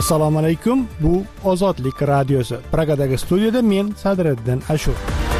Assalomu alaykum. Bu Ozodlik radiosi. Pragadagi studiyada men Sadriddin Ashur.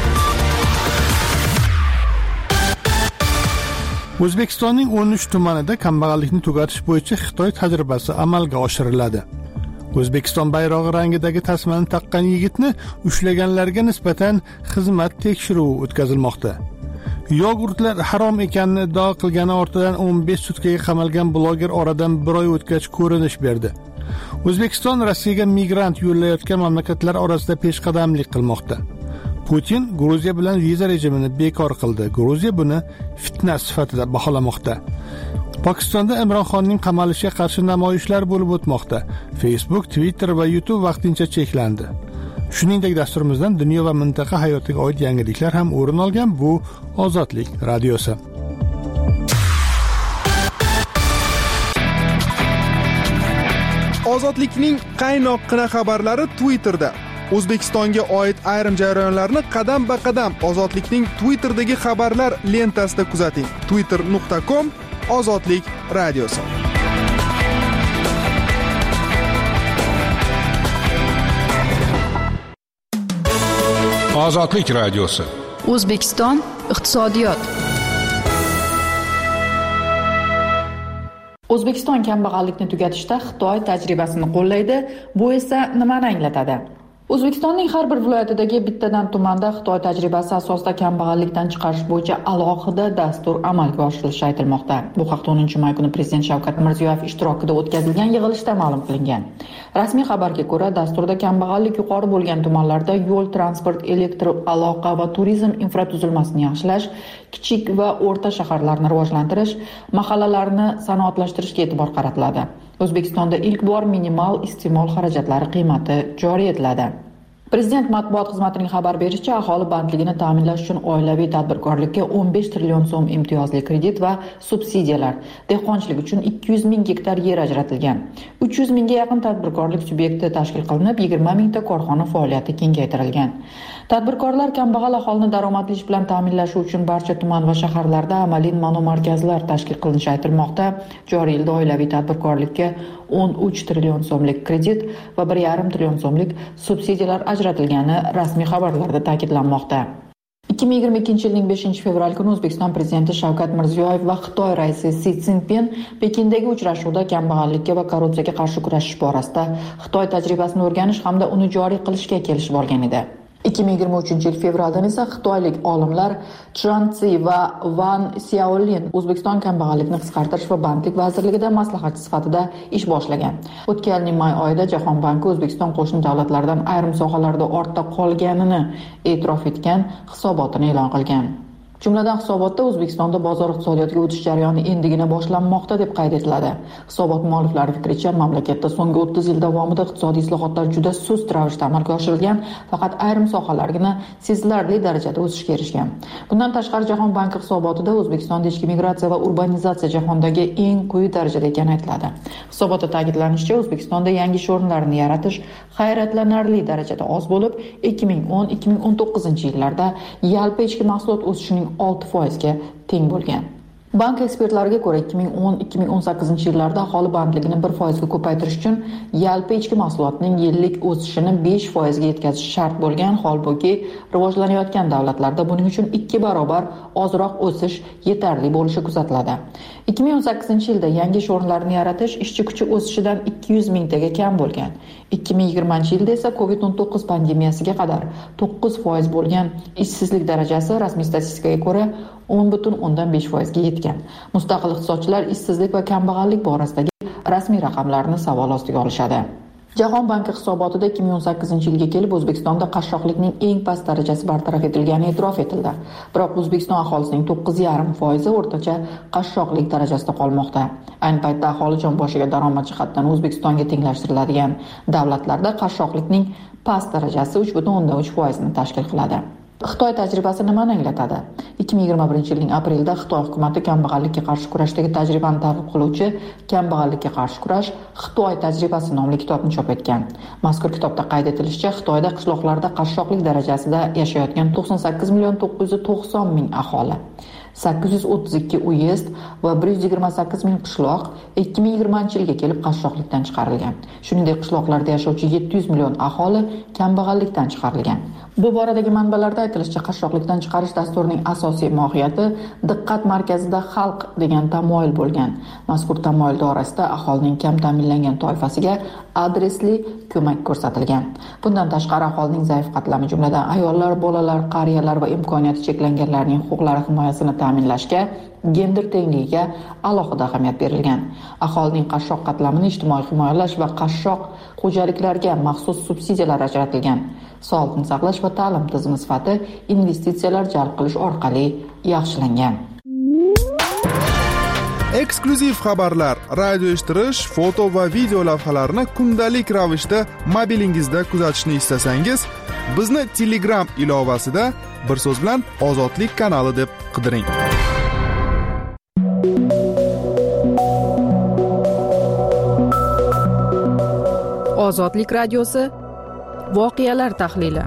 O'zbekistonning 13 tumanida kambag'allikni tugatish bo'yicha Xitoy tajribasi amalga oshiriladi. O'zbekiston bayrog'i rangidagi tasmani taqqan yigitni ushlaganlarga nisbatan xizmat tekshiruvi o'tkazilmoqda. Yogurtlar harom ekanini iddao qilgani ortidan 15 sutkaga qamalgan bloger oradan bir oy o'tgach ko'rinish berdi. O'zbekiston Rossiyaga migrant yo'llayotgan mamlakatlar orasida peshqadamlik qilmoqda. Putin Gruziya bilan viza rejimini bekor qildi. Gruziya buni fitna sifatida baholamoqda. Pokistonda Imron Xonning qamalishiga qarshi namoyishlar bo'lib o'tmoqda. Facebook, Twitter va YouTube vaqtincha cheklandi. Shuningdek, dasturimizdan dunyo va mintaqa hayotiga oid yangiliklar ham o'rin olgan. Bu Ozodlik radiosi. Ozodlikning qaynoqqina xabarlari Twitterda. O'zbekistonga oid ayrim jarayonlarni qadam-ba-qadam Ozodlikning Twitterdagi xabarlar lentasida kuzating. twitter.com/ozodlik radiosi. Ozodlik radiosi. O'zbekiston iqtisodiyot. O'zbekiston kambag'allikni tugatishda Xitoy tajribasini qo'llaydi. Bu esa nimani anglatadi? O'zbekistonning har bir viloyatidagi bittadan tumanda Xitoy tajribasi asosida kambag'allikdan chiqarish bo'yicha alohida dastur amalga oshirilishi aytilmoqda. Bu haqda 10-may kuni Prezident Shavkat Mirziyoyev ishtirokida o'tkazilgan yig'ilishda ma'lum qilingan. Rasmiy xabarga ko'ra, dasturda kambag'allik yuqori bo'lgan tumanlarda yo'l, transport, elektr aloqa va turizm infratuzilmasini yaxshilash, kichik va o'rta shaharlarni rivojlantirish, mahallalarni sanoatlashtirishga e'tibor qaratiladi. O'zbekistonda ilk bor minimal iste'mol xarajatlari qiymati joriy etiladi. Prezident matbuot xizmatining xabar berishicha, aholi bandligini ta'minlash uchun oilaviy tadbirkorlikka 15 trillion so'm imtiyozli kredit va subsidiyalar, dehqonchilik uchun 200 ming gektar yer ajratilgan. 300 mingga yaqin tadbirkorlik subyekti tashkil qilinib, 20 mingta korxona faoliyati kengaytirilgan. Tadbirkorlar kambag'al aholini daromadli ish bilan ta'minlashi uchun barcha tuman va shaharlarda amaliy monomarkazlar tashkil qilinishi aytilmoqda. Joriy yilda oilaviy tadbirkorlikka 13 trillion so'mlik kredit va 1,5 trillion so'mlik subsidiyalar ajratilgani rasmiy xabarlarda ta'kidlanmoqda. 2022 yilning 5-fevral kuni O'zbekiston Prezidenti Shavkat Mirziyoyev va Xitoy raisi Si Szinpin Pekindagi uchrashuvda kambag'allikka va korrupsiyaga qarshi kurashish borasida Xitoy tajribasini o'rganish hamda uni joriy qilishga kelishib olgan edi. 2023 yil fevraldan esa xitoylik olimlar Zhang Zi va Wang Xiaolin O'zbekiston kambag'allikni qisqartirish va bandlik vazirligida maslahatchi sifatida ish boshlagan. O'tgan yilning may oyida Jahon banki O'zbekiston qo'shni davlatlardan ayrim sohalarda ortda qolganini e'tirof etgan hisobotini e'lon qilgan. Jumladan hisobotda O'zbekistonda bozor iqtisodiyotiga o'tish jarayoni endigina boshlanmoqda deb qayd etiladi. Hisobot mualliflari fikricha, mamlakatda so'nggi 30 yil davomida iqtisodiy islohotlar juda sust ravishda amalga oshirilgan, faqat ayrim sohalargina sezilarli darajada o'sishga erishgan. Bundan tashqari, Jahon banki hisobotida O'zbekistonda ichki migratsiya va urbanizatsiya jahondagi eng quyi darajada ekani aytiladi. Hisobotda ta'kidlanishicha, O'zbekistonda yangi ish o'rinlarini yaratish hayratlanarli darajada oz bo'lib, 2010-2019 yillarda yalpi ichki mahsulot o'sishining 6% ga teng bo'lgan. Bank ekspertlariga ko'ra 2010-2018 yillarda aholi bandligini 1% ga ko'paytirish uchun yalpi ichki mahsulotning yillik o'sishini 5% ga yetkazish shart bo'lgan, holbuki rivojlanayotgan davlatlarda buning uchun 2 barobar ozroq o'sish yetarli bo'lishi kuzatiladi. 2018 yilda yangi ish o'rinlarini yaratish ishchi kuchi o'sishidan 200 mingtaga kam bo'lgan. 2020 yilda esa COVID-19 pandemiyasiga qadar 9% bo'lgan ishsizlik darajasi rasmiy statistikaga ko'ra 10,5% ga yetgan. Mustaqil iqtisodchilar ishsizlik va kambag'allik borasidagi rasmiy raqamlarni savol ostiga olishadi. Jahon banki hisobotida 2018 yilga kelib O'zbekistonda qashshoqlikning eng past darajasi bartaraf etilgani e'tirof etildi. Biroq O'zbekiston aholisining 9,5% o'rtacha qashshoqlik darajasida qolmoqda. Ayni paytda aholi jon boshiga daromad jihatdan O'zbekistonga tenglashtiriladigan davlatlarda qashshoqlikning past darajasi 3,3% ni tashkil qiladi. Xitoy tajribasi nimani anglatadi? 2021 yilning aprelida Xitoy hukumati kambag'allikka qarshi kurashdagi tajribani targ'ib qiluvchi Kambag'allikka qarshi kurash Xitoy tajribasi nomli kitobni chop etgan. Mazkur kitobda qayd etilishicha, Xitoyda qishloqlarda qashshoqlik darajasida yashayotgan 98,990,000 aholi. 832 uyezd va 128 ming qishloq 2020-yilga kelib qashshoqlikdan chiqarilgan. Shuningdek, qishloqlarda yashovchi 700 million aholi kambag'allikdan chiqarilgan. Bu boradagi manbalarda aytilishicha, qashshoqlikdan chiqarish dasturining asosiy mohiyati diqqat markazida xalq degan tamoyil bo'lgan. Mazkur tamoyil doirasida aholining kam ta'minlangan toifasiga adresli ko'mak ko'rsatilgan. Bundan tashqari, aholining zaif qatlami, jumladan ayollar, bolalar, qariyalar va imkoniyati cheklanganlarning huquqlari himoyasini ta'minlashga, gender tengligiga alohida ahamiyat berilgan. Aholining qashshoq qatlamini ijtimoiy himoyalash va qashshoq xo'jaliklarga maxsus subsidiyalar ajratilgan. Sog'liqni saqlash va ta'lim tizimi sifati investitsiyalar jalb qilish orqali yaxshilangan. Eksklyuziv xabarlar, radio eshittirish, foto va video lavhalarni kundalik ravishda mobilingizda kuzatishni istasangiz, bizni Telegram ilovasida bir so'z bilan Ozodlik kanali deb qidiring. Ozodlik radiosi voqealar tahlili.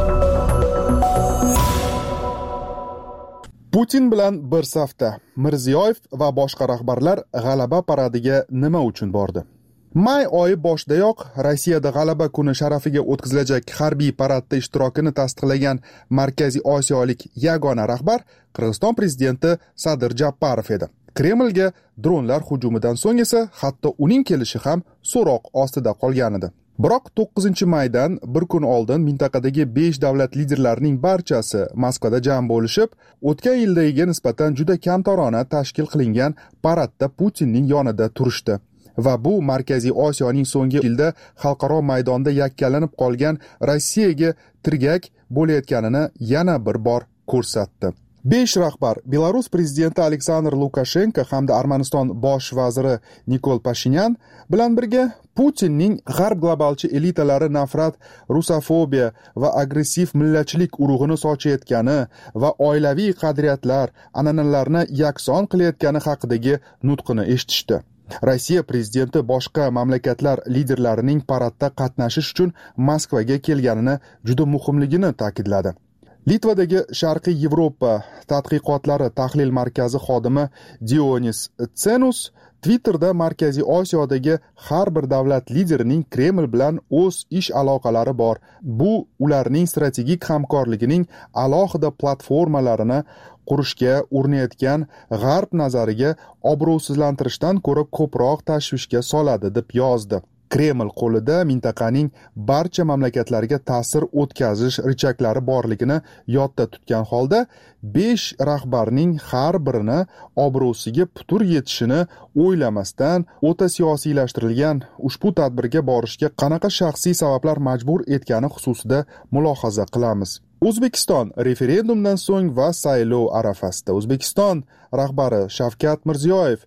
Putin bilan bir safda Mirziyoyev va boshqa rahbarlar g'alaba paradiga nima uchun bordi? May oyi boshidayoq Rossiyada g'alaba kuni sharafiga o'tkazilajak harbiy paradda ishtirokini tasdiqlagan Markaziy Osiyolik yagona rahbar Qirg'iziston prezidenti Sadir Japarov edi. Kremlga dronlar hujumidan so'ng esa hatto uning kelishi ham so'roq ostida qolgan edi. Biroq 9-maydan bir kun oldin mintaqadagi 5 davlat liderlarining barchasi Moskvada jam bo'lishib, o'tgan yildagiga nisbatan juda kamtarona tashkil qilingan paradda Putinning yonida turishdi. Va bu Markaziy Osiyoning so'nggi yilda xalqaro maydonda yakkalanib qolgan Rossiyaga tirgak bo'layotganini yana bir bor ko'rsatdi. 5 rahbar Belarus prezidenti Aleksandr Lukashenko hamda Armaniston bosh vaziri Nikol Pashinyan bilan birga Putinning g'arb globalchi elitalari nafrat, rusofobiya va agressiv millatchilik urug'ini sochayotgani va oilaviy qadriyatlar, an'analarni yakson qilayotgani haqidagi nutqini eshitishdi. Rossiya prezidenti boshqa mamlakatlar liderlarining paradda qatnashish uchun Moskvaga kelganini juda muhimligini ta'kidladi. Litvadagi Sharqiy Yevropa tadqiqotlari tahlil markazi xodimi Dionis Tsenus Twitterda Markaziy Osiyodagi har bir davlat liderining Kreml bilan o'z ish aloqalari bor. Bu ularning strategik hamkorligining alohida platformalarini qurishga urinayotgan g'arb nazariga obro'sizlantirishdan ko'ra ko'proq tashvishga soladi deb yozdi. Kreml qo'lida mintaqaning barcha mamlakatlariga ta'sir o'tkazish richaklari borligini yodda tutgan holda 5 rahbarning har birini obro'siga putur yetishini o'ylamasdan o'ta siyosiylashtirilgan ushbu tadbirga borishga qanaqa shaxsiy sabablar majbur etgani xususida mulohaza qilamiz. O'zbekiston referendumdan so'ng va saylov arafasida O'zbekiston rahbari Shavkat Mirziyoyev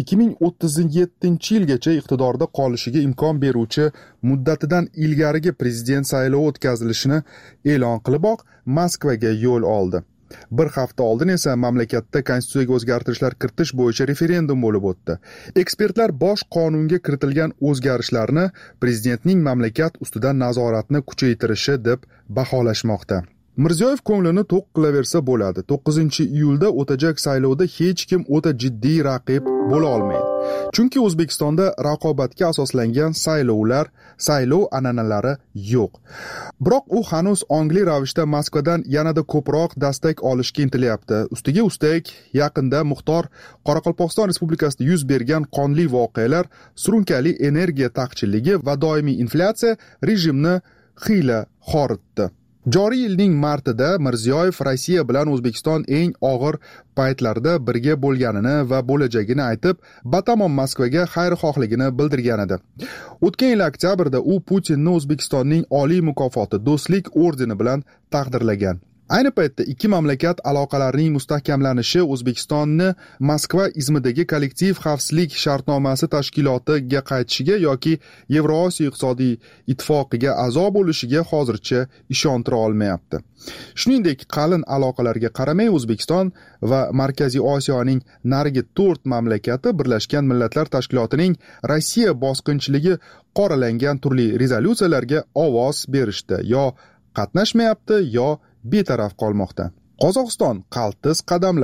2037-yilgacha iqtidorda qolishiga imkon beruvchi muddatidan ilgarigi prezident saylovi o'tkazilishini e'lon qiliboq Moskvaga yo'l oldi. Bir hafta oldin esa mamlakatda konstitutsiyaga o'zgartirishlar kiritish bo'yicha referendum bo'lib o'tdi. Ekspertlar bosh qonunga kiritilgan o'zgarishlarni prezidentning mamlakat ustidan nazoratni kuchaytirishi deb baholashmoqda. Mirziyoyev ko'nglini to'q qilaversa bo'ladi. 9-iyulda o'tajak saylovda hech kim o'ta jiddiy raqib bo'la olmaydi. Chunki O'zbekistonda raqobatga asoslangan saylov an'analari yo'q. Biroq u hanuz ongli ravishda Moskvadan yanada ko'proq dastak olishga intilyapti. Ustiga ustak, yaqinda Muxtor Qoraqalpog'iston Respublikasida yuz bergan qonli voqealar, surunkali energiya taqchilligi va doimiy inflyatsiya rejimni xiyla xoritdi. Joriy yilning martida Mirziyoyev Rossiya bilan O'zbekiston eng og'ir paytlarda birga bo'lganini va bo'lajagini aytib, batamom Moskvaga xayrixohligini bildirgan edi. O'tgan yil oktyabrda u Putinni O'zbekistonning oliy mukofoti Do'stlik ordeni bilan taqdirlagan. Ayni paytda ikki mamlakat aloqalarining mustahkamlanishi O'zbekistonni Moskva izmidagi kollektiv xavfsizlik shartnomasi tashkilotiga qaytishiga yoki Yevrosiyo iqtisodiy ittifoqiga a'zo bo'lishiga hozircha ishontira olmayapti. Shuningdek, qalin aloqalarga qaramay O'zbekiston va Markaziy Osiyoning narigi 4 mamlakati Birlashgan Millatlar Tashkilotining Rossiya bosqinchiligi qoralangan turli rezolyutsiyalarga ovoz berishdi, yo qatnashmayapti, yo betaraf qolmoqda. Qozog'iston qaltis qadamlar.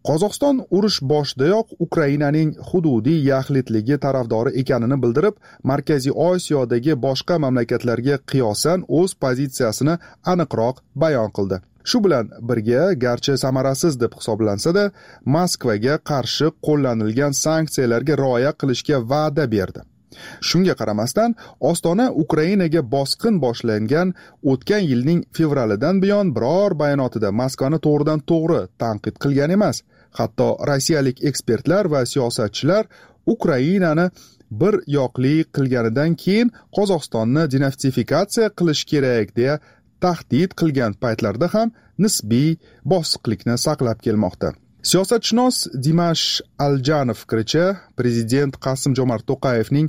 Qozog'iston urush boshidayoq Ukrainaning hududiy yaxlitligi tarafdori ekanini bildirib, Markaziy Osiyodagi boshqa mamlakatlarga qiyosan o'z pozitsiyasini aniqroq bayon qildi. Shu bilan birga, garchi samarasiz deb hisoblansa-da, Moskvaga qarshi qo'llanilgan sanksiyalarga rioya qilishga va'da berdi. Shunga qaramasdan, Ostona Ukrainaga bosqin boshlangan o'tgan yilning fevralidan buyon biror bayonotida Moskvani to'g'ridan to'g'ri tanqid qilgan emas. Hatto rossiyalik ekspertlar va siyosatchilar Ukrainani bir yoqli qilganidan keyin Qozog'istonni denatsifikatsiya qilish kerak deya tahdid qilgan paytlarda ham nisbiy bosiqlikni saqlab kelmoqda. Siyosatshunos Dimash Aljanov fikricha, prezident Qasim-Jomart To'qayevning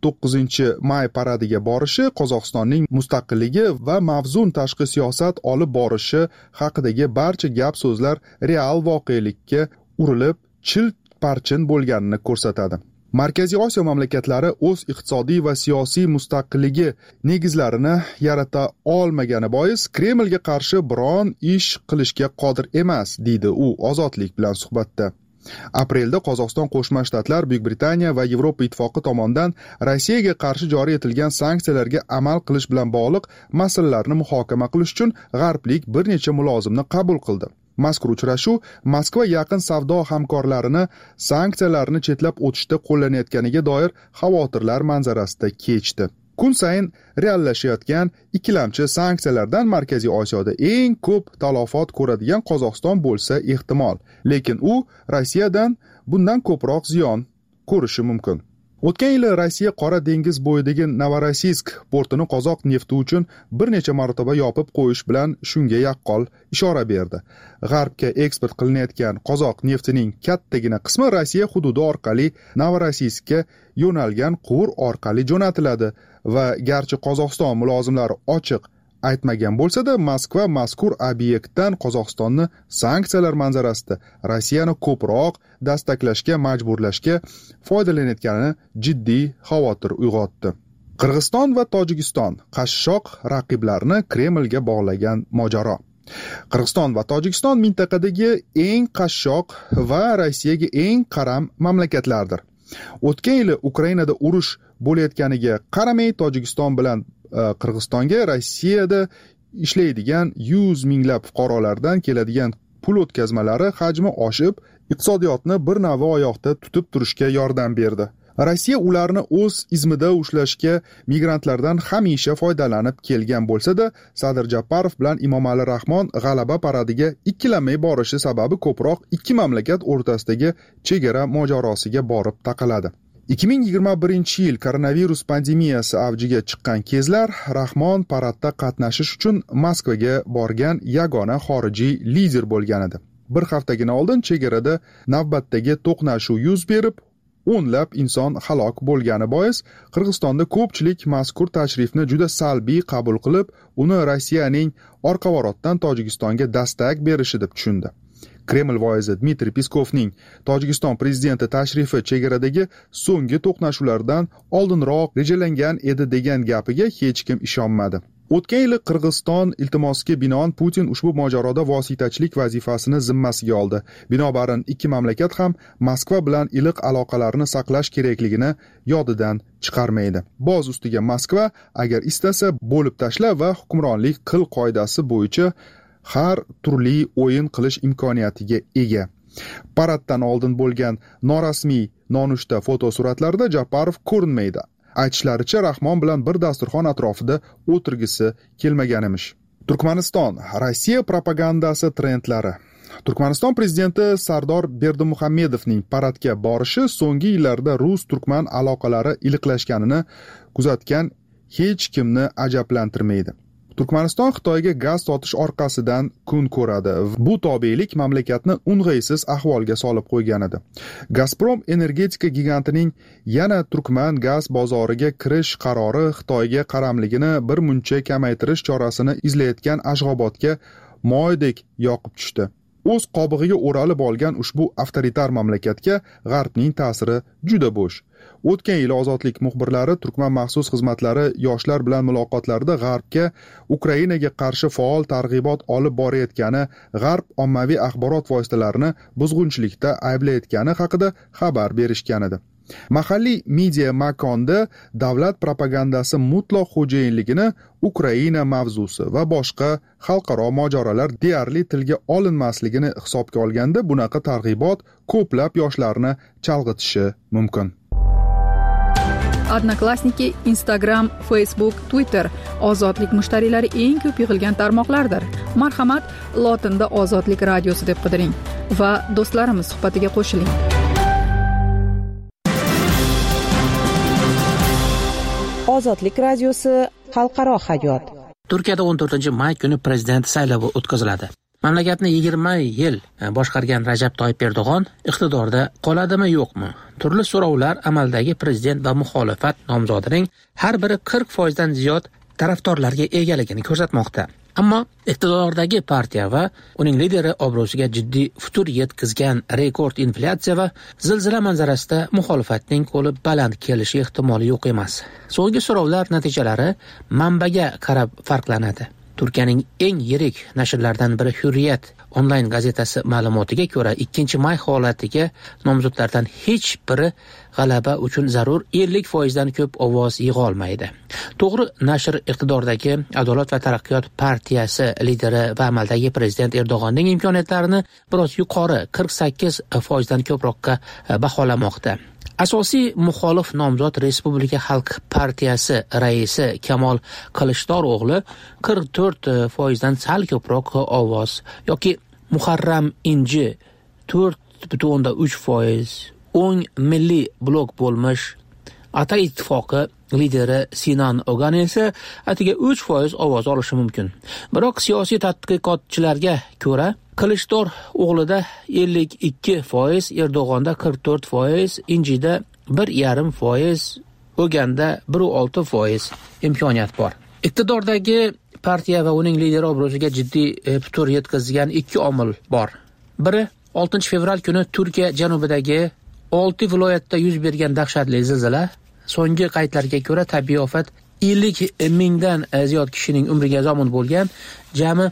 9-may paradiga borishi Qozog'istonning mustaqilligi va mavzun tashqi siyosat olib borishi haqidagi barcha gap so'zlar real voqelikka urilib, chil-parchin bo'lganini ko'rsatadi. Markaziy Osiyo mamlakatlari o'z iqtisodiy va siyosiy mustaqilligi negizlarini yarata olmagani bois Kremlga qarshi biron ish qilishga qodir emas, deydi u Ozodlik bilan suhbatda. Aprelda Qozog'iston Qo'shma Shtatlar, Buyuk Britaniya va Yevropa Ittifoqi tomonidan Rossiyaga qarshi joriy etilgan sanksiyalarga amal qilish bilan bog'liq masalalarni muhokama qilish uchun g'arblik bir necha mulozimni qabul qildi. Mazkur uchrashuv Moskva yaqin savdo hamkorlarini sanksiyalarni chetlab o'tishda qo'llanayotganiga doir xavotirlar manzarasida kechdi. Kun sayin reallashayotgan ikkilamchi sanksiyalardan Markaziy Osiyoda eng ko'p talafot ko'radigan Qozog'iston bo'lsa ehtimol, lekin u Rossiyadan bundan ko'proq ziyon ko'rishi mumkin. O'tgan yili Rossiya Qora dengiz bo'yidagi Novorossiysk portini qozoq nefti uchun bir necha marotaba yopib qo'yish bilan shunga yaqqol ishora berdi. G'arbga eksport qilinayotgan qozoq neftining kattagina qismi Rossiya hududi orqali Novorossiyskka yo'nalgan quvur orqali jo'natiladi va garchi Qozog'iston mulozimlari ochiq aytmagan bo'lsa-da, Moskva mazkur obyektdan Qozog'istonni sanksiyalar manzarasida Rossiyani ko'proq dastaklashga majburlashga foydalanayotganini jiddiy xavotir uyg'otdi. Qirg'iziston va Tojikiston qashshoq raqiblarni Kremlga bog'lagan mojaro. Qirg'iziston va Tojikiston mintaqadagi eng qashshoq va Rossiyaga eng qaram mamlakatlardir. O'tgan yili Ukrainada urush bo'layotganiga qaramay, Tojikiston bilan Qirg'izistonga Rossiyada ishlaydigan 100 minglab fuqarolardan keladigan pul o'tkazmalari hajmi oshib, iqtisodiyotni bir navi oyoqda tutib turishga yordam berdi. Rossiya ularni o'z izmida ushlashga migrantlardan hamisha foydalanib kelgan bo'lsa-da, Sadir Japarov bilan Emomali Rahmon g'alaba paradiga ikkilanmay borishi sababi ko'proq ikki mamlakat o'rtasidagi chegara mojarosiga borib taqaladi. 2021-yil koronavirus pandemiyasi avjiga chiqqan kezlar Rahmon paradda qatnashish uchun Moskvaga borgan yagona xorijiy lider bo'lgan edi. Bir haftagina oldin chegarada navbatdagi to'qnashuv yuz berib, o'nlab inson halok bo'lgani bois Qirg'izistonda ko'pchilik mazkur tashrifni juda salbiy qabul qilib, uni Rossiyaning orqavorotdan Tojikistonga dastak berishi deb tushundi. Kreml voizi Dmitriy Peskovning Tojikiston prezidenti tashrifi chegaradagi so'nggi to'qnashuvlardan oldinroq rejalangan edi degan gapiga hech kim ishonmadi. O'tgan yili Qirg'iziston iltimosiga binoan Putin ushbu mojaroda vositachilik vazifasini zimmasiga oldi. Binobarin ikki mamlakat ham Moskva bilan iliq aloqalarni saqlash kerakligini yodidan chiqarmaydi. Boz ustiga Moskva agar istasa bo'lib tashla va hukmronlik qil qoidasi bo'yicha har turli o'yin qilish imkoniyatiga ega. Paraddan oldin bo'lgan norasmiy nonushta fotosuratlarda Japarov ko'rinmaydi. Aytishlaricha, Rahmon bilan bir dasturxon atrofida o'tirgisi kelmagan emish. Turkmaniston Rossiya propagandasi trendlari. Turkmaniston prezidenti Sardor Berdimuhamedovning paradga borishi so'nggi yillarda rus-turkman aloqalari iliqlashganini kuzatgan hech kimni ajablantirmaydi. Turkmaniston Xitoyga gaz sotish orqasidan kun ko'radi. Bu tobelik mamlakatni o'ng'aysiz ahvolga solib qo'ygan edi. Gazprom energetika gigantining yana Turkman gaz bozoriga kirish qarori Xitoyga qaramligini bir muncha kamaytirish chorasini izlayotgan Ashg'obodga moydek yoqib tushdi. o'z qobig'iga o'ralib olgan ushbu avtoritar mamlakatga G'arbning ta'siri juda bo'sh. O'tgan yil ozodlik muxbirlari Turkman maxsus xizmatlari yoshlar bilan muloqotlarida G'arbga Ukrainaga qarshi faol targ'ibot olib borayotgani, G'arb ommaviy axborot vositalarini buzg'unchilikda ayblayotgani haqida xabar berishgan edi. Mahalliy media makonda davlat propagandasi mutlaq xo'jayinligini Ukraina mavzusi va boshqa xalqaro mojarolar deyarli tilga olinmasligini hisobga olganda bunaqa targ'ibot ko'plab yoshlarni chalg'itishi mumkin. Odnoklassniki, Instagram, Facebook, Twitter ozodlik mushtariylari eng ko'p yig'ilgan tarmoqlardir. Marhamat, lotinda Ozodlik radiosi deb qidiring va do'stlarimiz suhbatiga qo'shiling. Ozodlik radiosi xalqaro hayot. Turkiyada 14-may kuni prezident saylovi o'tkaziladi. Mamlakatni 20 yil boshqargan Rajab Toyyib Erdo'g'on iqtidorda qoladimi yo'qmi? Turli so'rovlar amaldagi prezident va muxolifat nomzodining har biri 40% dan ziyod tarafdorlarga egaligini ko'rsatmoqda. Ammo iqtidordagi partiya va uning lideri obro'siga jiddiy futur yetkazgan rekord inflyatsiya va zilzila manzarasida muxolifatning qo'li baland kelishi ehtimoli yo'q emas. So'nggi so'rovlar natijalari manbaga qarab farqlanadi. Turkiyaning eng yirik nashrlardan biri Hurriyet onlayn gazetasi ma'lumotiga ko'ra 2-may holatiga nomzodlardan hech biri g'alaba uchun zarur 50% dan ko'p ovoz yig'a olmaydi. To'g'ri, nashr iqtidordagi Adolat va taraqqiyot partiyasi lideri va amaldagi prezident Erdo'g'onning imkoniyatlarini biroz yuqori 48% dan ko'proqqa baholamoqda. Asosiy muxolif nomzod Respublika Xalq partiyasi raisi Kamol Qilichdaro'g'li 44% dan sal ko'proq ovoz yoki Muharram Inji 4.3%, o'ng milliy blok bo'lmish Ata ittifoqi lideri Sinan Ogan esa atiga 3% ovoz olishi mumkin. Biroq siyosiy tadqiqotchilarga ko'ra Qilichdaro'g o'g'lida 52%, Erdo'g'onda 44%, Injida 1.5%, Oganda 1.6% imkoniyat bor. Iqtidordagi partiya va uning lideri obro'siga jiddiy putur yetkazgan ikki omil bor. Biri 6 fevral kuni Turkiya janubidagi 6 viloyatda yuz bergan dahshatli zilzila. So'nggi qaydlarga ko'ra tabiiy ofat 50 mingdan ziyod kishining umriga zomin bo'lgan, jami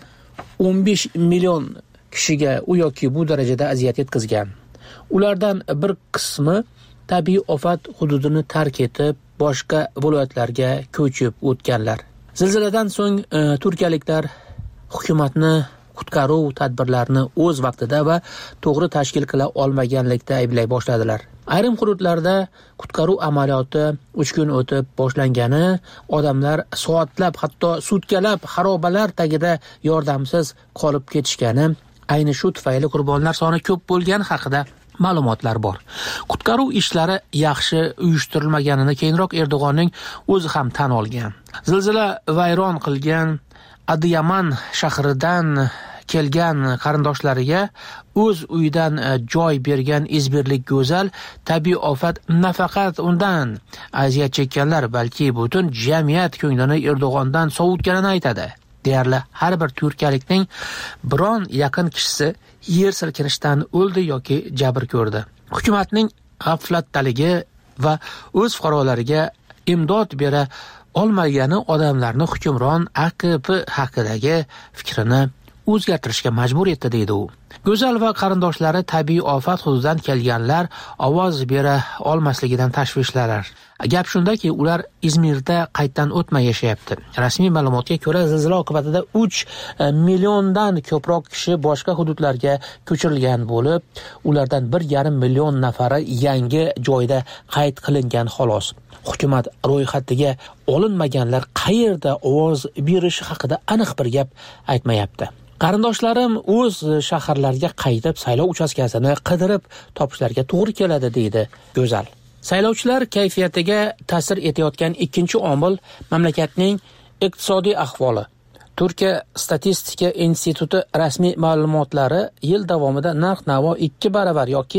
15 million kishiga u yoki bu darajada aziyat yetkazgan. Ulardan bir qismi tabiiy ofat hududini tark etib, boshqa viloyatlarga ko'chib o'tganlar. Zilziladan so'ng turkiyaliklar hukumatni qutqaruv tadbirlarini o'z vaqtida va to'g'ri tashkil qila olmaganlikda ayblay boshladilar. Ayrim hududlarda qutqaruv amaliyoti 3 kun o'tib boshlangani, odamlar soatlab, hatto sutkalab xarobalar tagida yordamsiz qolib ketishgani, ayni shu tufayli qurbonlar soni ko'p bo'lgani haqida ma'lumotlar bor. Qutqaruv ishlari yaxshi uyushtirilmaganini keyinroq Erdo'g'onning o'zi ham tan olgan. Zilzila vayron qilgan Adiyaman shahridan kelgan qarindoshlariga o'z uyidan joy bergan izbirlik go'zal tabiiy ofat nafaqat undan aziyat chekkanlar, balki butun jamiyat ko'nglini Erdo'g'ondan sovutganini aytadi. Deyarli har bir turkiyalikning biron yaqin kishisi yer silkinishidan o'ldi yoki jabr ko'rdi. Hukumatning g'aflatdaligi va o'z fuqarolariga imdod bera olmagani odamlarni hukmron AKP haqidagi fikrini o'zgartirishga majbur etdi, deydi u. Go'zal va qarindoshlari tabiiy ofat hududidan kelganlar ovoz bera olmasligidan tashvishlalar. Gap shundaki, ular Izmirda qaytdan o'tmay yashayapti. Rasmiy ma'lumotga ko'ra, zilzila oqibatida 3 milliondan ko'proq kishi boshqa hududlarga ko'chirilgan bo'lib, ulardan 1,5 million nafari yangi joyda qayd qilingan xolos. Hukumat ro'yxatiga olinmaganlar qayerda ovoz berishi haqida aniq bir gap aytmayapti. Qarindoshlarim o'z shaharlariga qaytib saylov uchastkasini qidirib topishlariga to'g'ri keladi, deydi Go'zal. Saylovchilar kayfiyatiga ta'sir etayotgan ikkinchi omil mamlakatning iqtisodiy ahvoli. Turkiya statistika instituti rasmiy ma'lumotlari yil davomida narx-navo 2 baravar yoki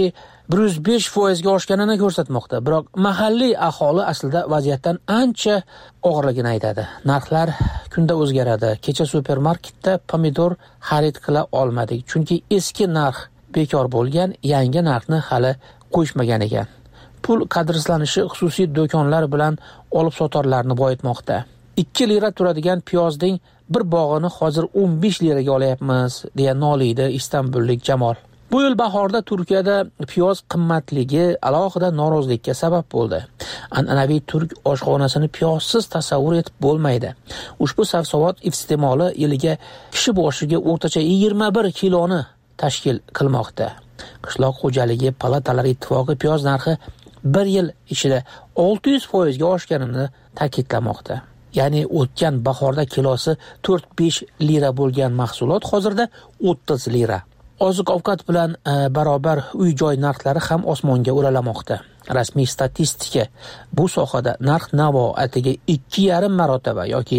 105% ga oshganini ko'rsatmoqda. Biroq mahalliy aholi aslida vaziyatdan ancha og'irligini aytadi. Narxlar kunda o'zgaradi. Kecha supermarketda pomidor xarid qila olmadik, chunki eski narx bekor bo'lgan, yangi narxni hali qo'yishmagan ekan. Pul qadrlanishi xususiy do'konlar bilan olib sotorlarni boyitmoqda. 2 lira turadigan piyozning bir bog'ini hozir 15 liraga olyapmiz, deya noliydi istanbullik Jamol. Bu yil bahorda Turkiyada piyoz qimmatligi alohida norozilikka sabab bo'ldi. An'anaviy turk oshxonasini piyozsiz tasavvur etib bo'lmaydi. Ushbu sabzavot iste'moli yiliga kishi boshiga o'rtacha 21 kiloni tashkil qilmoqda. Qishloq xo'jaligi palatalari ittifoqi piyoz narxi 1 yil ichida 600% ga oshganini ta'kidlamoqda. Ya'ni o'tgan bahorda kilosi 4-5 lira bo'lgan mahsulot hozirda 30 lira. Oziq-ovqat bilan barobar uy-joy narxlari ham osmonga o'ralamoqda. Rasmiy statistika bu sohada narx-navo atiga 2,5 marotaba yoki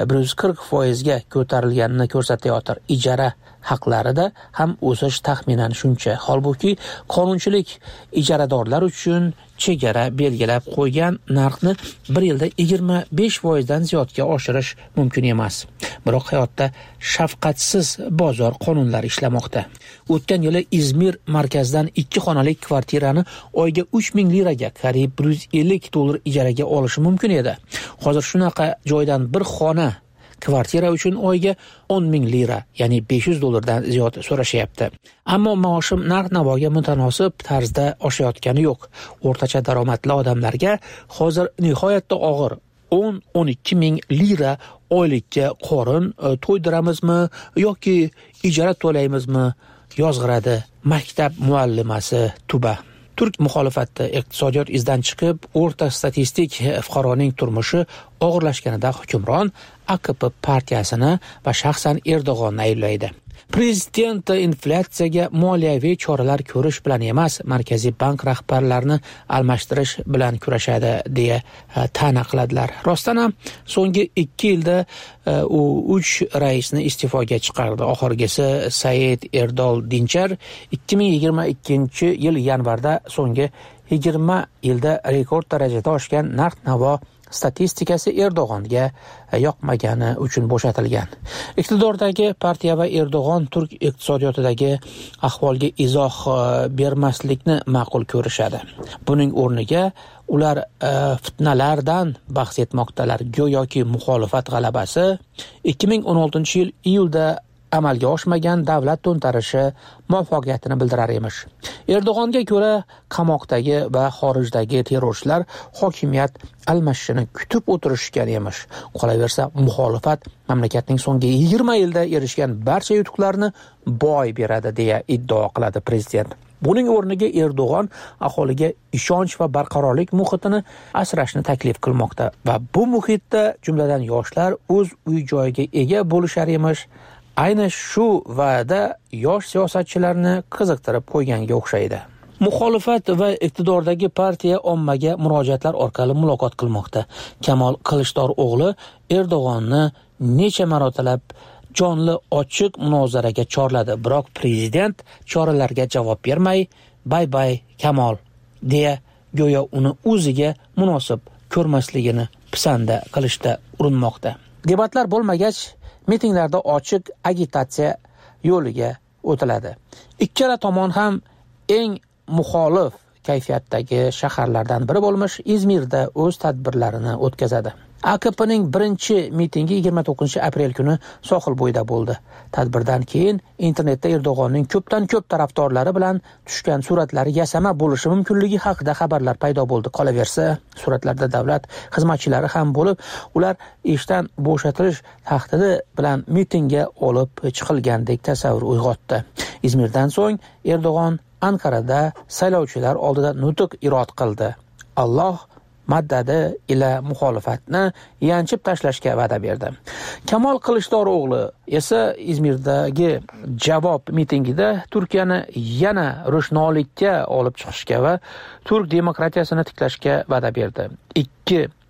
140% ga ko'tarilganini ko'rsatayotir. Ijara haqlarida ham o'sish taxminan shuncha. Holbuki qonunchilik ijaradorlar uchun chegara belgilab qo'ygan narxni bir yilda 25% dan ziyodga oshirish mumkin emas. Biroq hayotda shafqatsiz bozor qonunlari ishlamoqda. O'tgan yili Izmir markazdan 2 xonali kvartirani oyga 3000 liraga, qariyb $150 ijaraga olishi mumkin edi. Hozir shunaqa joydan bir xona kvartira uchun oyga 10,000 lira, ya'ni $500 dan ziyod so'rashyapti. Ammo maoshim narx-navoga mutanosib tarzda oshayotgani yo'q. O'rtacha daromadli odamlarga hozir nihoyatda og'ir 10-12 ming lira oylikka qorin to'ydiramizmi yoki ijara to'laymizmi, yozg'iradi maktab muallimasi Tuba. Turk muxolifati iqtisodiyot izdan chiqib, o'rta statistik fuqaroning turmushi og'irlashganida hukmron AKP partiyasini va shaxsan Erdo'g'onni ayblaydi. Prezident inflyatsiyaga moliyaviy choralar ko'rish bilan emas, Markaziy bank rahbarlarini almashtirish bilan kurashadi, deya ta'na qiladilar. Rostdan ham so'nggi 2 yilda u 3 raisni iste'foga chiqardi. Oxirgisi Said Erdol Dinchar 2022 yil yanvarda so'nggi 20 yilda rekord darajada oshgan narx-navo statistikasi Erdo'g'onga yoqmagani uchun bo'shatilgan. Iqtidordagi partiya va Erdo'g'on turk iqtisodiyotidagi ahvolga izoh bermaslikni ma'qul ko'rishadi. Buning o'rniga ular fitnalardan bahs etmoqdalar. Go'yoki muxolifat g'alabasi 2016-yil iyulda amalga oshmagan davlat to'ntarishi muvaffaqiyatini bildirar emish. Erdo'g'onga ko'ra qamoqdagi va xorijdagi terrorchilar hokimiyat almashishini kutib o'tirishgan emish. Qolaversa, muxolifat mamlakatning so'nggi 20 yilda erishgan barcha yutuqlarni boy beradi, deya iddao qiladi prezident. Buning o'rniga Erdo'g'on aholiga ishonch va barqarorlik muhitini asrashni taklif qilmoqda va bu muhitda jumladan yoshlar o'z uy-joyiga ega bo'lishar emish. Ayni shu va'da yosh siyosatchilarni qiziqtirib qo'yganga o'xshaydi. Muxolifat va iqtidordagi partiya ommaga murojaatlar orqali muloqot qilmoqda. Kamol Qilichdaro'g'li Erdo'g'onni necha marotalab jonli ochiq munozaraga chorladi, biroq prezident choralarga javob bermay, "Bay Kamol", deya go'yo uni o'ziga munosib ko'rmasligini pisanda qilishda urinmoqda. Debatlar bo'lmagach, mitinglarda ochiq agitatsiya yo'liga o'tiladi. Ikkala tomon ham eng muxolif kayfiyatdagi shaharlardan biri bo'lmish Izmirda o'z tadbirlarini o'tkazadi. AKPning birinchi mitingi 29 aprel kuni sohil bo'yida bo'ldi. Tadbirdan keyin internetda Erdo'g'onning ko'pdan ko'p tarafdorlari bilan tushgan suratlari yasama bo'lishi mumkinligi haqida xabarlar paydo bo'ldi. Qolaversa, suratlarda davlat xizmatchilari ham bo'lib, ular ishdan bo'shatilish tahdidi bilan mitingga olib chiqilgandek tasavvur uyg'otdi. Izmirdan so'ng Erdo'g'on Anqarada saylovchilar oldida nutq irod qildi. Alloh maddadi ila muxolifatni yanchib tashlashga va'da berdi. Kamol Qilichdaro'g'li esa Izmirdagi javob mitingida Turkiyani yana ro'shnolikka olib chiqishga va turk demokratiyasini tiklashga va'da berdi. Ikki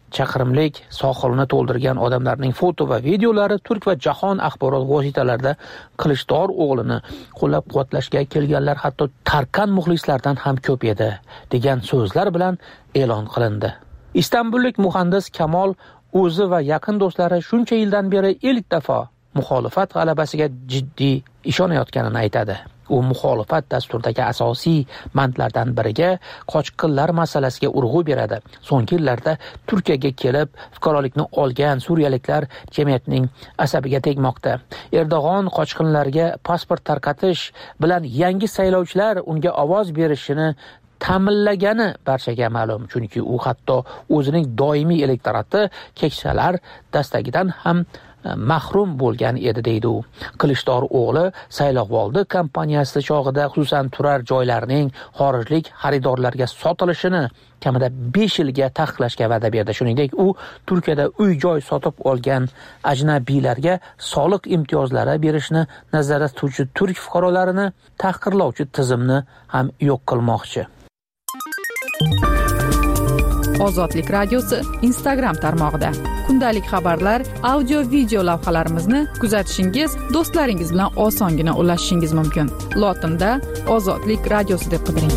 chaqirimlik sohilni to'ldirgan odamlarning foto va videolari turk va jahon axborot vositalarida Qilichdaryo o'g'lini qo'llab-quvvatlashga kelganlar hatto Tarkan muxlislardan ham ko'p edi degan so'zlar bilan e'lon qilindi. Istanbullik muhandis Kamol o'zi va yaqin do'stlari shuncha yildan beri ilk dafo muxolifat g'alabasiga jiddiy ishonayotganini aytadi. U muxolifat dasturidagi asosiy bandlardan biriga qochqinlar masalasiga urg'u beradi. So'nggi yillarda Turkiyaga kelib fuqarolikni olgan suriyaliklar jamiyatning asabiga tegmoqda. Erdo'g'on qochqinlarga pasport tarqatish bilan yangi saylovchilar unga ovoz berishini ta'minlagani barchaga ma'lum, chunki u hatto o'zining doimiy elektorati keksalar dastagidan ham mahrum bo'lgan edi deydi u. Qilichdaryo o'g'li saylovoldi kampaniyasi chog'ida xususan turar joylarning xorijlik xaridorlarga sotilishini kamida 5 yilga taqiqlashga va'da berdi. Shuningdek, u Turkiyada uy-joy sotib olgan ajnabiylarga soliq imtiyozlari berishni nazarda tutuvchi turk fuqarolarini tahqirlovchi tizimni ham yo'q qilmoqchi. Ozodlik radiosi Instagram tarmog'ida kundalik xabarlar, audio video lavhalarimizni kuzatishingiz, do'stlaringiz bilan osongina ulashishingiz mumkin. Lotinda Ozodlik radiosi deb qidiring.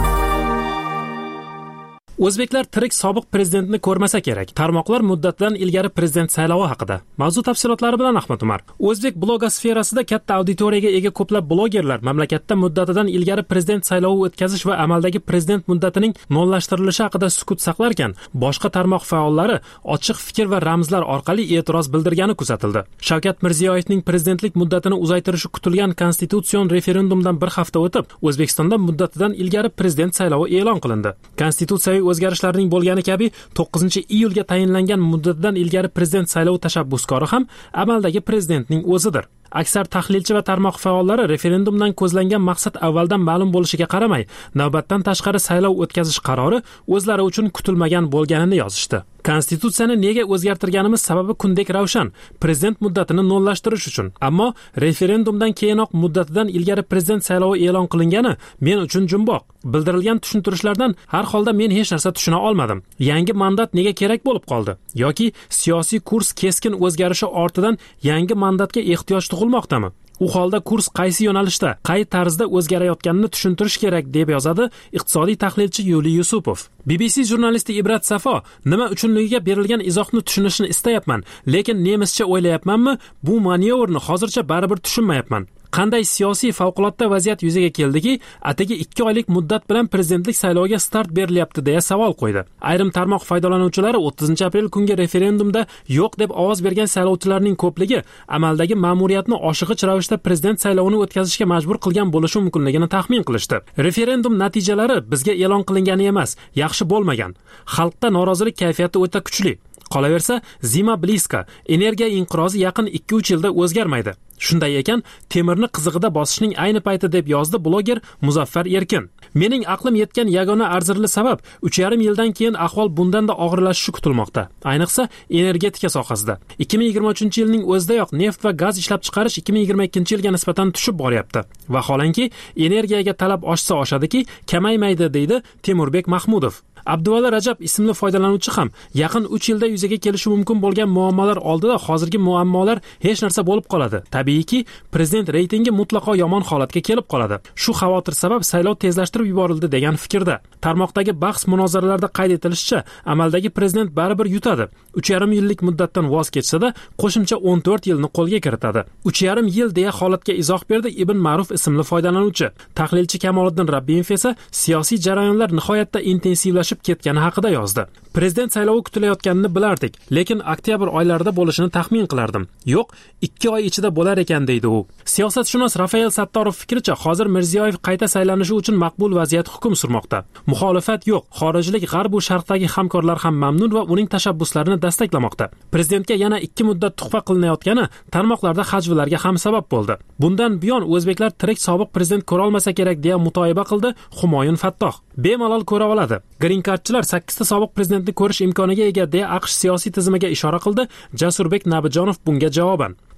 O'zbeklar tirik sobiq prezidentni ko'rmasa kerak. Tarmoqlar muddatidan ilgari prezident saylovi haqida. Mavzu tafsilotlari bilan Ahmad Umar. O'zbek blogosferasida katta auditoriyaga ega ko'plab blogerlar mamlakatda muddatidan ilgari prezident saylovi o'tkazish va amaldagi prezident muddatining nollashtirilishi haqida sukut saqlarkan, boshqa tarmoq faollari ochiq fikr va ramzlar orqali e'tiroz bildirgani kuzatildi. Shavkat Mirziyoyevning prezidentlik muddatini uzaytirishi kutilgan konstitutsion referendumdan bir hafta o'tib, O'zbekistonda muddatidan ilgari prezident saylovi e'lon qilindi. Konstitutsiyaviy o'zgarishlarning bo'lgani kabi 9-iyulga tayinlangan muddatidan ilgari prezident saylovi tashabbuskori ham amaldagi prezidentning o'zidir. Aksar tahlilchi va tarmoq faollari referendumdan ko'zlangan maqsad avvaldan ma'lum bo'lishiga qaramay, navbatdan tashqari saylov o'tkazish qarori o'zlari uchun kutilmagan bo'lganini yozishdi. Konstitutsiyani nega o'zgartirganimiz sababi kundek ravshan, prezident muddatini nollashtirish uchun. Ammo referendumdan keyinoq muddatidan ilgari prezident saylovi e'lon qilingani men uchun jumboq. Bildirilgan tushuntirishlardan har holda men hech narsa tushuna olmadim. Yangi mandat nega kerak bo'lib qoldi? Yoki siyosiy kurs keskin o'zgarishi ortidan yangi mandatga ehtiyoj tug'ilmoqdami? U holda kurs qaysi yo'nalishda, qay tarzda o'zgarayotganini tushuntirish kerak, deb yozadi iqtisodiy tahlilchi Yuli Yusupov. BBC jurnalisti Ibrat Safo nima uchunligiga berilgan izohni tushunishni istayapman, lekin nemischa o'ylayapmanmi, bu manyovrni hozircha baribir tushunmayapman. Qanday siyosiy favqulodda vaziyat yuzaga keldiki, atigi 2 oylik muddat bilan prezidentlik sayloviga start berilyapti deya savol qo'ydi. Ayrim tarmoq foydalanuvchilari 30-aprel kungi referendumda yo'q deb ovoz bergan saylovchilarning ko'pligi amaldagi ma'muriyatni oshig'ich ravishda prezident saylovini o'tkazishga majbur qilgan bo'lishi mumkinligini taxmin qilishdi. Referendum natijalari bizga e'lon qilingani emas, yaxshi bo'lmagan. Xalqda norozilik kayfiyati o'ta kuchli. Qolaversa, zima bliska, energiya inqirozi yaqin 2-3 yilda o'zgarmaydi. Shunday ekan, temirni qizig'ida bosishning ayni payti, deb yozdi bloger Muzaffar Erkin. Mening aqlim yetgan yagona arzirli sabab 3,5 yildan keyin ahvol bundan da og'irlashishi kutilmoqda. Ayniqsa energetika sohasida. 2023-yilning o'zidayoq neft va gaz ishlab chiqarish 2022-yilga nisbatan tushib boryapti. Vaholanki, energiyaga talab oshsa oshadiki, kamaymaydi, deydi Temurbek Mahmudov. Abduvali Rajab ismli foydalanuvchi ham yaqin 3 yilda yuzaga kelishi mumkin bo'lgan muammolar oldida hozirgi muammolar hech narsa bo'lib qoladi. Tabiiyki, prezident reytingi mutlaqo yomon holatga kelib qoladi. Shu xavotir sabab saylov tezlashtirib yuborildi degan fikrda. Tarmoqdagi bahs munozaralarda qayd etilishicha, amaldagi prezident baribir yutadi. 3,5 yillik muddatdan voz kechsa-da, qo'shimcha 14 yilni qo'lga kiritadi. 3,5 yil deya holatga izoh berdi Ibn Ma'ruf ismli foydalanuvchi. Tahlilchi Kamoliddin Rabbimov esa siyosiy jarayonlar nihoyatda intensivlashib ketgani haqida yozdi. Prezident saylovi kutilayotganini bilardik, lekin oktyabr oylarida bo'lishini taxmin qilardim. Yo'q, 2 oy ichida bo'lar ekan, deydi u. Siyosatshunos Rafael Sattorov fikricha, hozir Mirziyoyev qayta saylanishi uchun maqbul vaziyat hukm surmoqda. Muxolifat yo'q, xorijlik g'arb va sharqdagi hamkorlar ham mamnun va uning tashabbuslarini dastaklamoqda. Prezidentga yana 2 muddat tuhfa qilinayotgani tarmoqlarda hajvlarga ham sabab bo'ldi. Bundan buyon o'zbeklar tirik sobiq prezident ko'ra olmasa kerak deya mutoyiba qildi Humoyun Fattoh. Bemalol ko'ra oladi. Green Cardchilar 8 ta sobiq prezidentni ko'rish imkoniga ega deya AQSh siyosiy tizimiga ishora qildi Jasurbek Nabijonov bunga javoban.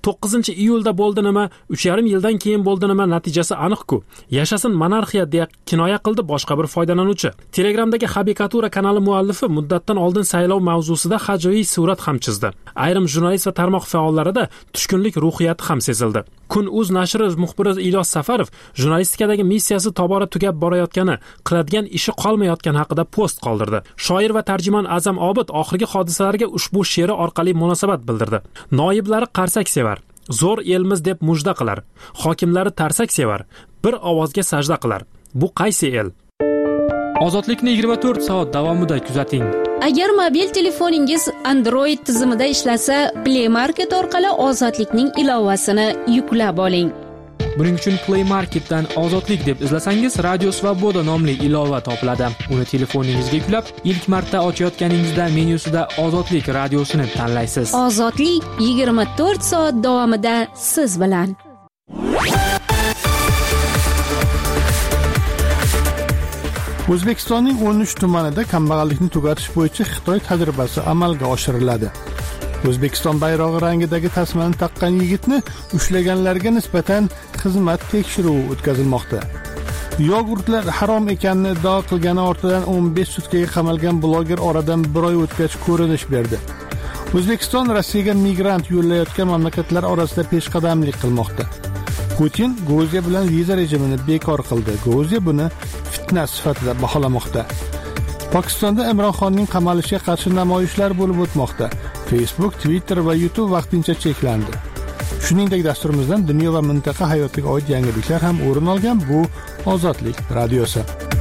9-iyulda bo'ldi nima, 3,5 yildan keyin bo'ldi nima, natijasi aniq-ku. Yashasin monarxiya deya kinoya qildi boshqa bir foydalanuvchi. Telegramdagi Habikatura kanali muallifi muddatdan oldin saylov mavzusida hajviy surat ham chizdi. Ayrim jurnalist va tarmoq faollarida tushkunlik ruhiyati ham sezildi. Kun.uz nashri muxbiri Ilyos Safarov jurnalistikadagi missiyasi tobora tugab borayotgani, qiladigan ishi qolmayotgani haqida post qoldirdi. Shoir va tarjimon Azam Obid oxirgi hodisalarga ushbu she'ri orqali munosabat bildirdi. Noiblari qarsak sevar, zo'r elmiz deb mujda qilar. Hokimlari tarsak sevar, bir ovozga sajda qilar. Bu qaysi el? Ozodlikni 24 soat davomida kuzating. Agar mobil telefoningiz Android tizimida ishlasa, Play Market orqali Ozodlikning ilovasini yuklab oling. Buning uchun Play Marketdan Ozodlik deb izlasangiz, Radio Svoboda nomli ilova topiladi. Uni telefoningizga yuklab, ilk marta ochayotganingizda menyusida Ozodlik radiosini tanlaysiz. Ozodlik 24 soat davomida siz bilan. O'zbekistonning 13 tumanida kambag'allikni tugatish bo'yicha Xitoy tajribasi amalga oshiriladi. O'zbekiston bayrog'i rangidagi tasmani taqqan yigitni ushlaganlarga nisbatan xizmat tekshiruvi o'tkazilmoqda. Yogurtlar harom ekanini iddao qilgani ortidan 15 sutkaga qamalgan bloger oradan bir oy o'tgach ko'rinish berdi. O'zbekiston Rossiyaga migrant yo'llayotgan mamlakatlar orasida peshqadamlik qilmoqda. Putin Gruziya bilan viza rejimini bekor qildi. Gruziya buni fitna sifatida baholamoqda. Pokistonda Imron Xonning qamalishiga qarshi namoyishlar bo'lib o'tmoqda. Facebook, Twitter va YouTube vaqtincha cheklandi. Shuningdek, dasturimizdan dunyo va mintaqa hayotiga oid yangiliklar ham o'rin olgan. Bu Ozodlik radiosi.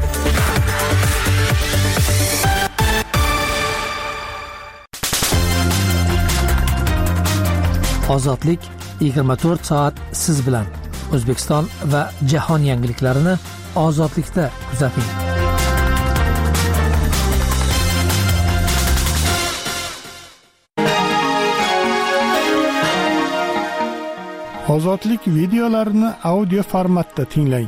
Ozodlik 24 soat siz bilan. O'zbekiston va jahon yangiliklarini Ozodlikda kuzating. Ozodlik videolarini audio formatda tinglang.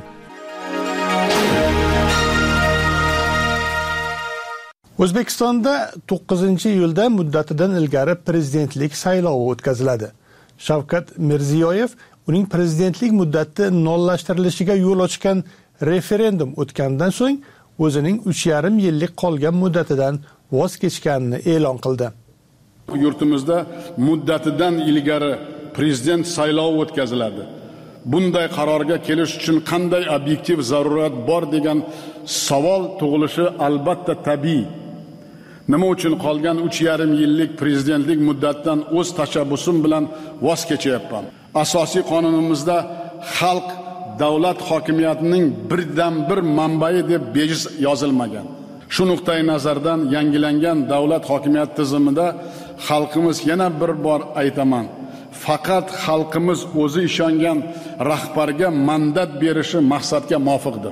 O'zbekistonda 9-iyulda muddatidan ilgari prezidentlik saylovi o'tkaziladi. Shavkat Mirziyoyev uning prezidentlik muddati nollashhtirilishiga yo'l ochgan referendum o'tgandan so'ng o'zining 3,5 yillik qolgan muddatidan voz kechganini e'lon qildi. Yurtimizda muddatidan ilgari prezident saylovi o'tkaziladi. Bunday qarorga kelish uchun qanday obyektiv zarurat bor degan savol tug'ilishi albatta tabiiy. Nima uchun qolgan 3,5 yillik prezidentlik muddatidan o'z tashabbusim bilan voz kechyapman? Asosiy qonunimizda xalq davlat hokimiyatining birdan-bir manbai deb bejiz yozilmagan. Shu nuqtai nazardan yangilangan davlat hokimiyati tizimida xalqimiz yana bir bor aytaman, faqat xalqimiz o'zi ishongan rahbarga mandat berishi maqsadga muvofiqdir.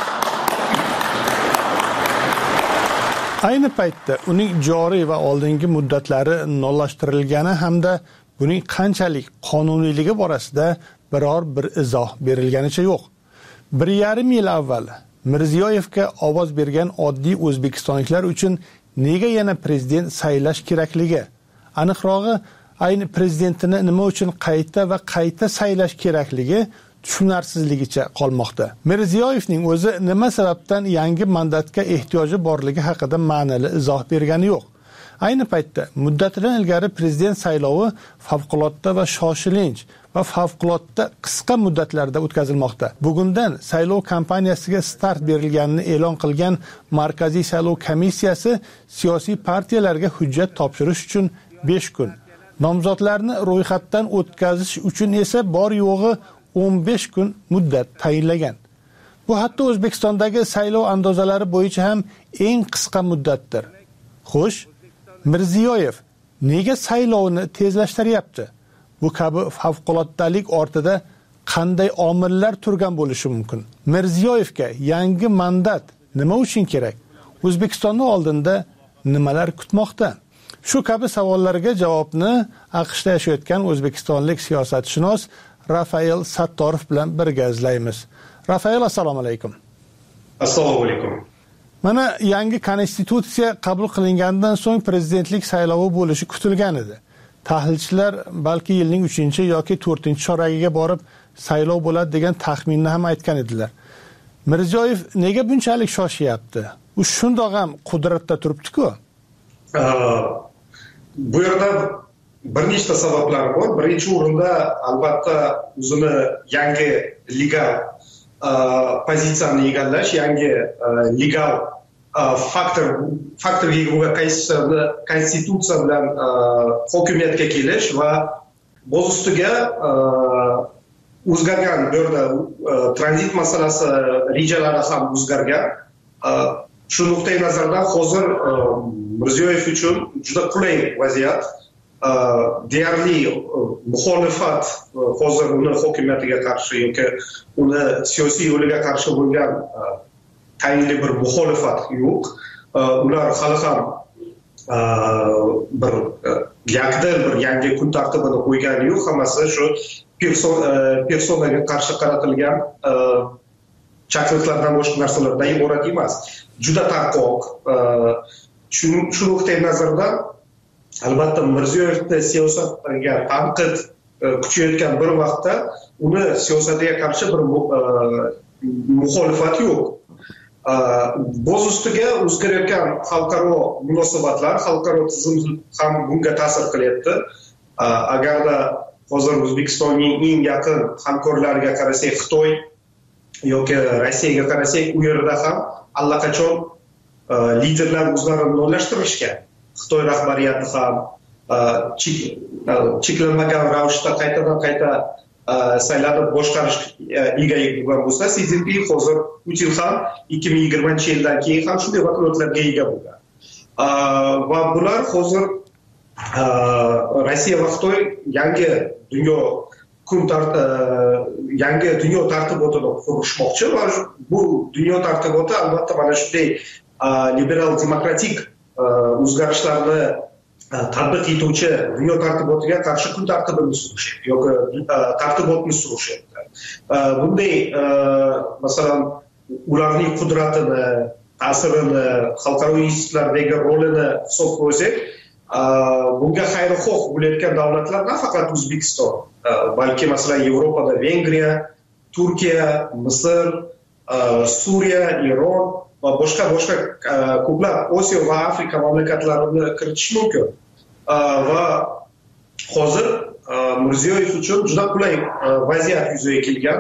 Ayni paytda uning joriy va oldingi muddatlari nollashtirilgani hamda buning qanchalik qonuniyligi borasida biror bir izoh berilganicha yo'q. 1,5 yil avval Mirziyoyevga ovoz bergan oddiy o'zbekistonliklar uchun nega yana prezident saylash kerakligi, aniqrog'i ayni prezidentini nima uchun qayta saylash kerakligi tushunarsizligicha qolmoqda. Mirziyoyevning o'zi nima sababdan yangi mandatga ehtiyoji borligi haqida ma'nili izoh bergani yo'q. Ayni paytda muddatidan ilgari prezident saylovi favqulodda va shoshilinch va favqulodda qisqa muddatlarda o'tkazilmoqda. Bugundan saylov kampaniyasiga start berilganini e'lon qilgan Markaziy saylov komissiyasi siyosiy partiyalarga hujjat topshirish uchun 5 kun, nomzodlarni ro'yxatdan o'tkazish uchun esa bor yo'g'i 15 kun muddat tayinlagan. Bu hatto O'zbekistondagi saylov andozalari bo'yicha ham eng qisqa muddatdir. Xo'sh, Mirziyoyev nega saylovni tezlashtiryapti? Bu kabi favquluddalik ortida qanday omillar turgan bo'lishi mumkin? Mirziyoyevga yangi mandat nima uchun kerak? O'zbekistonning oldinda nimalar kutmoqda? Shu kabi savollarga javobni AQShda yashayotgan o'zbekistonlik siyosatshunos Rafael Sattorov bilan birga izlaymiz. Rafael, assalomu alaykum. Assalomu alaykum. Mana yangi konstitutsiya qabul qilingandan so'ng prezidentlik saylovi bo'lishi kutilgan edi. tahlilchilar balki yilning 3 yoki 4 choragiga borib saylov bo'ladi degan taxminni ham aytgan edilar. Mirziyoyev nega bunchalik shoshyapti? U shundoq ham qudratda turibdi-ku. Bu yerda bir nechta sabablar bor. Birinchi o'rinda albatta o'zini yangi legal pozitsiyani egallash, yangi legal faktorga ega konstitutsiya bilan hokimiyatga kelish va boz ustiga o'zgargan bu yerda tranzit masalasi rejalari ham o'zgargan. Shu nuqtai nazardan hozir Mirziyoyev uchun juda qulay vaziyat. Deyarli muxolifat hozir uni hokimiyatiga qarshi yoki uni siyosiy yo'liga qarshi bo'lgan tayinli bir muxolifat yo'q. Ular hali ham bir yakdil bir yangi kun tartibini qo'ygani yo'q. Hammasi shu personaga qarshi qaratilgan chaqiriqlardan boshqa narsalardan iborat emas. Juda tarqoq. Shu nuqtai nazardan albatta Mirziyoyevni siyosatga tanqid kuchayotgan bir vaqtda uni siyosatiga qarshi bir muxolifat yo'q. Boz ustiga o'zgarayotgan xalqaro munosabatlar, xalqaro tizim ham bunga ta'sir qilyapti. Agarda hozir O'zbekistonning eng yaqin hamkorlariga qarasak, Xitoy yoki Rossiyaga qarasak, u yerda ham allaqachon liderlar o'zlarini nollashtirishgan. Xitoy rahbariyati ham cheklanmagan ravishda qayta saylanib boshqarish egalik bo'lgan bo'lsa, Si Zinpin hozir Putin ham 2020-yildan keyin ham shunday vakolatlarga ega bo'lgan. Va bular hozir Rossiya va Xitoy yangi dunyo tartibotini qurishmoqchi va bu dunyo tartiboti albatta mana shunday liberal demokratik o'zgarishlarni tatbiq etuvchi dunyo tartibotiga qarshi kun tartibini surishyapti yoki tartibotni surishyapti. Bunday masalan ularning qudratini, ta'sirini, xalqaro institutlardagi rolini hisobga olsak, bunga xayrixoh bo'layotgan davlatlar nafaqat O'zbekiston, balki masalan Yevropada Vengriya, Turkiya, Misr, Suriya, Eron va boshqa ko'plab Osiyo va Afrika mamlakatlarini kiritish mumkin. Va hozir Mirziyoyev uchun juda qulay vaziyat yuzaga kelgan.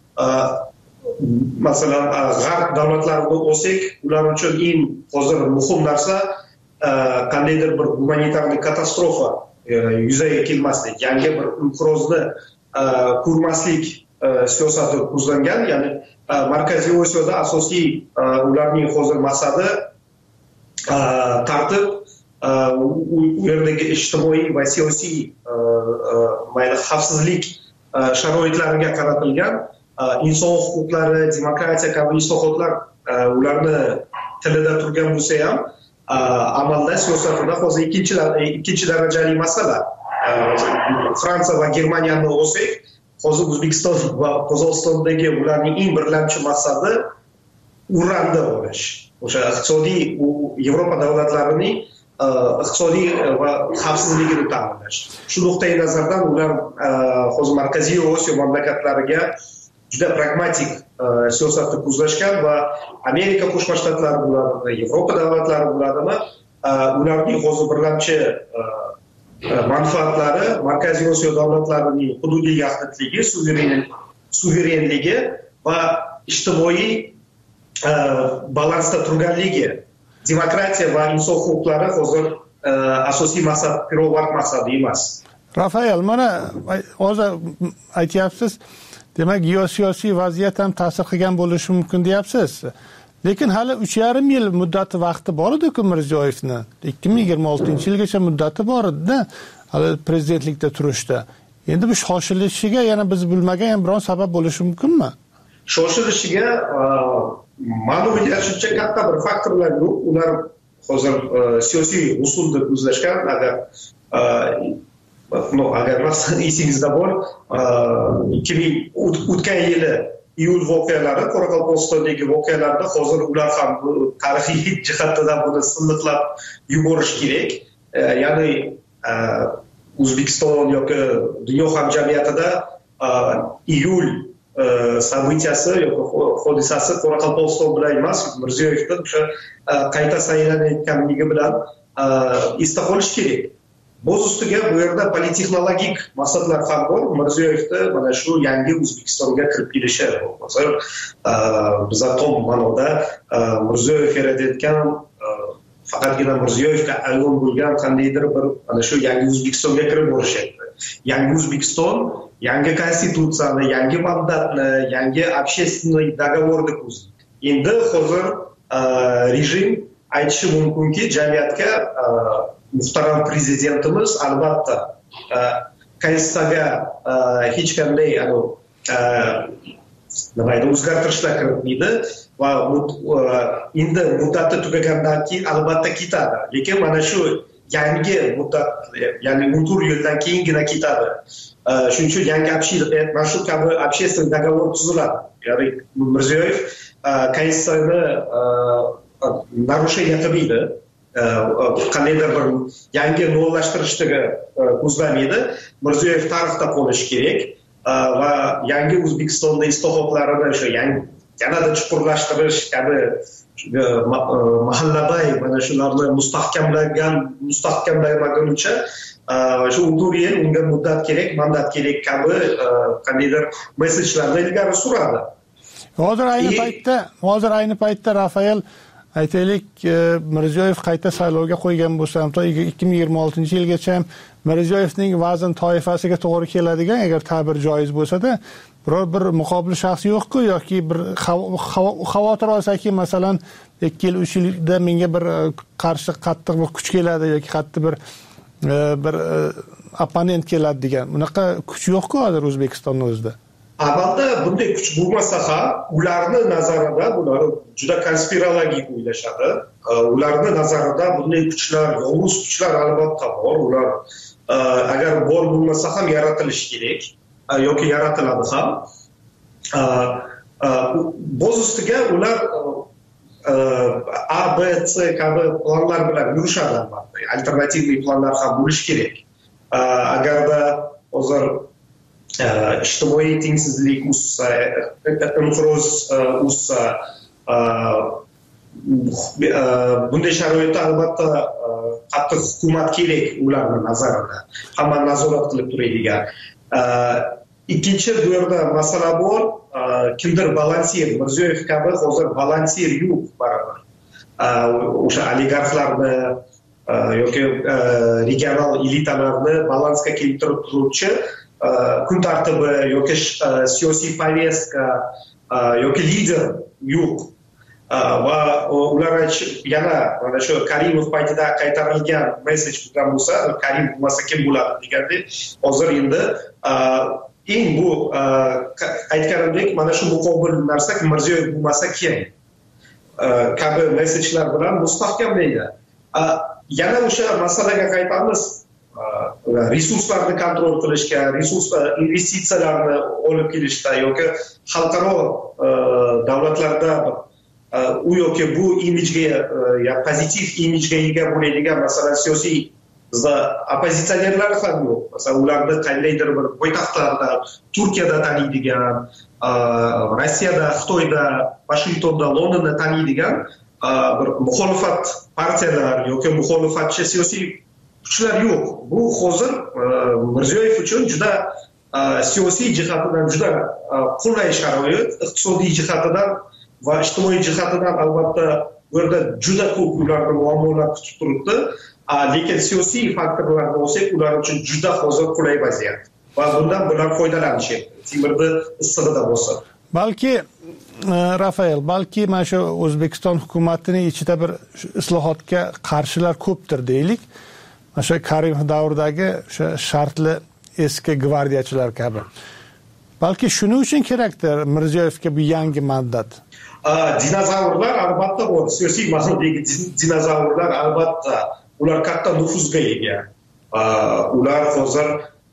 Masalan, G'arb davlatlarini olsak, ular uchun eng hozir muhim narsa qandaydir bir humanitarniy katastrofa yuzaga kelmaslik, yangi bir inqirozni ko'rmaslik siyosati ko'zlangan. Ya'ni Markaziy Osiyoda asosiy ularning hozir maqsadi tartib, u yerdagi ijtimoiy va siyosiy xavfsizlik sharoitlariga qaratilgan inson huquqlari, demokratiya kabi islohotlar ularni tilida turgan bo'lsa ham, amalda siyosatida hozir ikkinchi darajali masala. Fransiya va Germaniyani olsak, hozir O'zbekiston va Qozog'istondagi ularning eng birlamchi maqsadi uranni olish. O'sha iqtisodiy Yevropa davlatlarining iqtisodiy va xavfsizligini ta'minlash. Shu nuqtai nazardan ular hozir Markaziy Osiyo mamlakatlariga juda pragmatik siyosatni ko'zlashgan va Amerika Qo'shma Shtatlari bo'ladimi, Yevropa davlatlari bo'ladimi, ularning hozir birlamchi manfaatlari Markaziy Osiyo davlatlarining hududiy yaxlitligi, suverenligi va ijtimoiy balansda turganligi, demokratiya va inson huquqlari hozir asosiy maqsad, pirovard maqsadi emas. Rafael, mana hozir aytyapsiz, demak, geosiyosiy vaziyat ham ta'sir qilgan bo'lishi mumkin deyapsiz. Lekin hali 3,5 yil muddati vaqti bor edi-ku Mirziyoyevni. 2026-yilgacha muddati bor edi-da, hali prezidentlikda turishda. Endi bu shoshilishiga yana biz bilmagan ham biron sabab bo'lishi mumkinmi? Shoshilishiga ma'lum shuncha katta bir faktorlar yo'q. Ular hozir siyosiy usulda ko'zlashgan. Agar esingizda bor, 2000 yili iyul voqealari, Qoraqalpog'istondagi voqealarda hozir ular ham tarixiy jihatdan buni silliqlab yuborish kerak. Ya'ni O'zbekiston yoki dunyo hamjamiyatida iyul событияsi yoki hodisasi Qoraqalpog'iston bilan emas, Mirziyoyevning o'sha qayta saylanayotganligi bilan esda qolish kerak. Boz ustiga bu yerda politexnologik maqsadlar ham bor. Mirziyoyevni mana shu yangi O'zbekistonga kirib kelishi, hozir biz tom ma'noda Mirziyoyev yaratayotgan faqatgina Mirziyoyevga ayon bo'lgan qandaydir bir mana shu yangi O'zbekistonga kirib borishyapti. Yangi O'zbekiston yangi konstitutsiyani, yangi mandatni, yangi общественный договорni ko'zlaydi. Endi hozir rejim aytishi mumkinki, jamiyatga muhtaram prezidentimiz albatta konstitutsiyaga hech qanday o'zgartirishlar kiritmaydi va endi muddati tugagandan keyin albatta ketadi. Lekin mana shu yangi muddat, ya'ni 14 yildan keyingina ketadi. Shuning uchun yangi mana shu kabi общественный договор tuziladi. Ya'ni Mirziyoyev konstitutsiyani narusheniya qilmaydi. Qandaydir bir yangi nollashtirishni ko'zlamaydi. Mirziyoyev tarixda qolishi kerak va yangi O'zbekistonda islohotlarni o'sha yanada chuqurlashtirish kabi mahallabay mana shularni mustahkamlamaguncha shu 14 yil unga muddat kerak, mandat kerak kabi qandaydir mesajlarni ilgari suradi. Hozir ayni paytda Rafael aytaylik, Mirziyoyev qayta saylovga qo'ygan bo'lsa ham 2026-yilgacha Mirziyoyevning vazn toifasiga to'g'ri keladigan, agar ta'bir joiz bo'lsa-da, biror bir muqobil shaxs yo'q-ku, yoki bir xavotir olsaki, masalan 2 yil 3 yilda menga bir qarshi qattiq bir kuch keladi yoki qattiq bir opponent keladi degan. Bunaqa kuch yo'q-ku hozir O'zbekistonning o'zida. Albatta bunday kuch bo'lmasa ham, ularni nazarida bular juda konspirologik o'ylashadi. Ularni nazarida bunday kuchlar, yovuz kuchlar albatta bor. Ular agar bor bo'lmasa ham yaratilishi kerak yoki yaratiladi ham. Boz ustiga ular A, B, C kabi planlar bilan yurishadi albatta. Alternativ planlar ham bo'lishi kerak. Agarda hozir ijtimoiy tengsizlik o'ssa, inqiroz o'ssa, bunday sharoitda albatta qattiq hukumat kerak ularni nazarida. Hamma nazorat qilib turadigan. Ikkinchi bu yerda masala bor, kimdir balansir, Mirziyoyev kabi hozir balansir yo'q baribir. O'sha oligarxlarni yoki regional elitalarni balansga keltirib turuvchi kun tartibi yoki siyosiy повестка yoki lider yo'q. Va ular yana mana shu Karimov paytida qaytarilgan mesaj bo'lgan bo'lsa, Karim bo'lmasa kim bo'ladi degandek, hozir endi eng bu aytganimdek mana shu muqobil narsa Mirziyoyev bo'lmasa kim kabi mesajlar bilan mustahkamlaydi. Yana o'sha masalaga qaytamiz. Resurslarni kontrol qilishga, investitsiyalarni olib kelishda yoki xalqaro davlatlarda u yoki bu imijga, pozitiv imijga ega bo'ladigan, masalan, siyosiy bizda opozitsionerlar ham yo'q. Masalan, ularni qandaydir bir poytaxtlarda, Turkiyada taniydigan, Rossiyada, Xitoyda, Washingtonda, Londonda taniydigan bir muxolifat partiyalar yoki muxolifatchi siyosiy kuchlar yo'q. Bu hozir Mirziyoyev uchun juda siyosiy jihatidan juda qulay sharoit, iqtisodiy jihatidan va ijtimoiy jihatidan albatta bu yerda juda ko'p ularni muammolar kutib turibdi. Lekin siyosiy faktorlarni olsak, ular uchun juda hozir qulay vaziyat. Va bundan bular foydalanishyapti. Temirni issig'ida bo'lsa. Balki Rafael, balki mana shu O'zbekiston hukumatining ichida bir islohotga qarshilar ko'pdir deylik. O'sha Karimov davridagi o'sha shartli eski gvardiyachilar kabi. Balki shuning uchun kerakdir Mirziyoyevga bu yangi mandat. Dinozavrlar albatta bor. Siyosiy ma'nodagi dinozavrlar albatta ular katta nufuzga ega. Ular hozir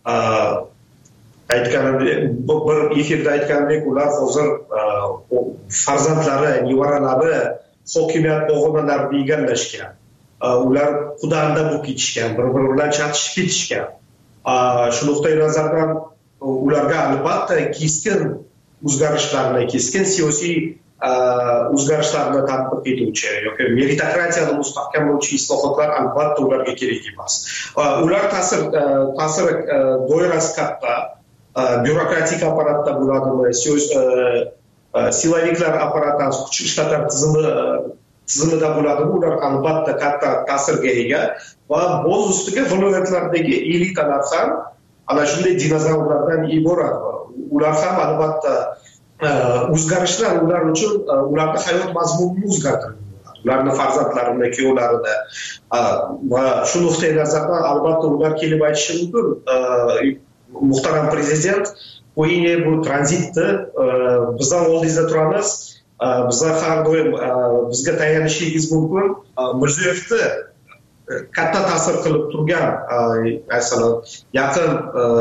aytganimdek, bir efirda aytganimdek, ular hozir farzandlari, nevaralari hokimiyat pog'onalarini egallashgan. Ular qudanda bo'lib ketishgan, bir-biri bilan chatishib ketishgan. shu nuqtai nazardan ularga albatta keskin o'zgarishlarni, keskin siyosiy o'zgarishlarni tatbiq etuvchi yoki meritokratiyani mustahkamlovchi islohotlar albatta ularga kerak emas. Ular ta'sir doirasi katta, byurokratik apparatda bo'ladimi, siloviklar apparati, kuch ishlatgan tizimida bo'ladimi, ular albatta katta ta'sirga ega va boz ustiga viloyatlardagi elitalar ham ana shunday dinozavrlardan iborat. Ular ham albatta o'zgarishlar ular uchun ularning hayot mazmunini o'zgartiradi. Ularning farzandlarini, kuyovlarida va shu nuqtai nazardan albatta ular kelib aytishi mumkin. Muhtaram prezident, o'yinga bu tranzitni bizdan oldingizda turamiz. Bizlar har doim bizga tayanishingiz mumkin. Mirziyoyevni katta ta'sir qilib turgan, masalan, yaqin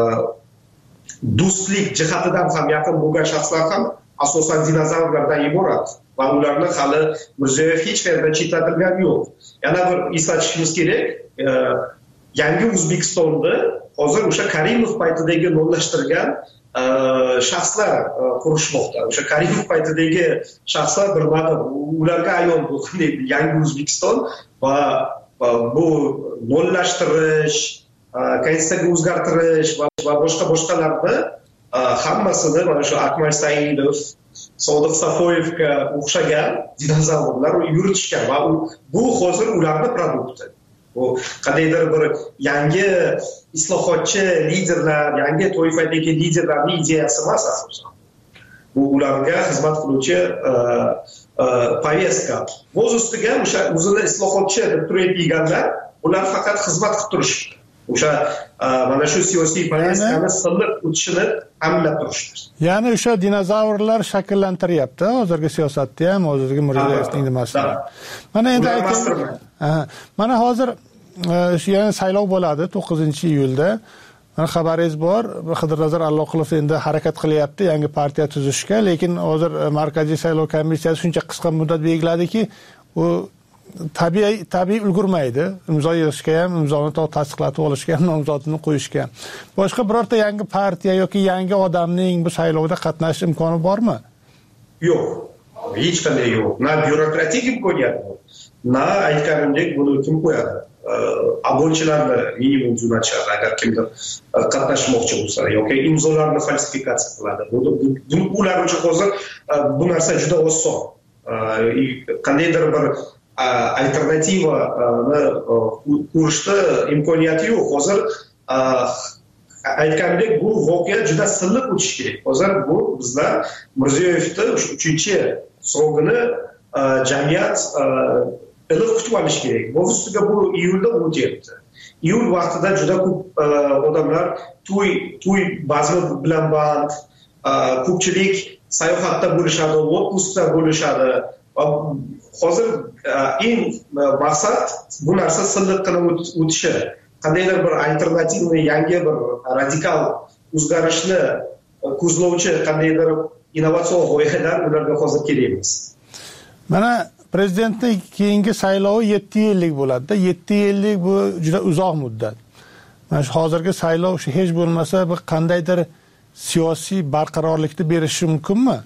do'stlik jihatidan ham yaqin bo'lgan shaxslar ham asosan dinozavrlardan iborat va ularni hali Mirziyoyev hech qayerda chetlatilgani yo'q. Yana bir eslatishimiz kerak, yangi O'zbekistonda hozir o'sha Karimov paytidagi nollashtirgan shaxslar qurishmoqda. O'sha Karimov paytidagi shaxslar bilmadim, ularga ayon bu yangi O'zbekiston va bu nollashtirish, konstitutsiyaga o'zgartirish va boshqalarni hammasini mana shu Akmal Saidov, Sodiq Safoyevga o'xshagan dinozavrlar yuritishgan va bu hozir ularning produkti. Bu qandaydir bir yangi islohotchi liderlar, yangi toifadagi liderlarning ideyasi emas asosan. Bu ularga xizmat qiluvchi повестка. O'z ustiga o'sha o'zini islohotchi deb turadiganlar, ular faqat xizmat qilib turishdi. O'sha mana shu siyosiy povestkani silliq o'tishini ta'minlab turishdi. Ya'ni o'sha dinozavrlar shakllantiryapti hozirgi siyosatda ham, hozirgi Mirziyoyevning nimasini. Mana endi mana hozir yana saylov bo'ladi 9-iyulda. Mana xabaringiz bor, Xidirnazar Alloqulov endi harakat qilyapti yangi partiya tuzishga, lekin hozir Markaziy saylov komissiyasi shuncha qisqa muddat belgiladiki, u tabiiy ulgurmaydi. Imzo yig'ishga ham, imzoni tasdiqlatib olishga ham, nomzodini qo'yishga. Boshqa birorta yangi partiya yoki yangi odamning bu saylovda qatnashish imkoni bormi? Yo'q. Hech qanday yo'q. Na byurokratik imkoniyat bor, na aytganimdek buni kim qo'yadi? Abonchilarni minimum jo'natishadi agar kimdir qatnashmoqchi bo'lsa yoki imzolarni falsifikatsiya qiladi. Ular uchun hozir bu narsa juda oson. Qandaydir bir alternativani ko'rishda imkoniyati yo'q. Hozir aytgandek bu voqea juda silliq o'tishi kerak. Hozir bu bizlar Mirziyoyevni 3-srogini jamiyat iliq kutib olish kerak. Bu ustiga bu iyulda o'tyapti. Iyul vaqtida juda ko'p odamlar to'y bazmi bilan band, ko'pchilik sayohatda bo'lishadi, otpustda bo'lishadi. Hozir eng maqsad bu narsa silliq qilib o'tishi. Qandaydir bir alternativni, yangi bir radikal o'zgarishni ko'zlovchi qandaydir innovatsion g'oyalar ularga hozir kerak emas. Mana prezidentning keyingi saylovi 7 yillik bo'ladi-da. 7 yillik bu juda uzoq muddat. Mana shu hozirgi saylov hech bo'lmasa bir qandaydir siyosiy barqarorlikni berishi mumkinmi?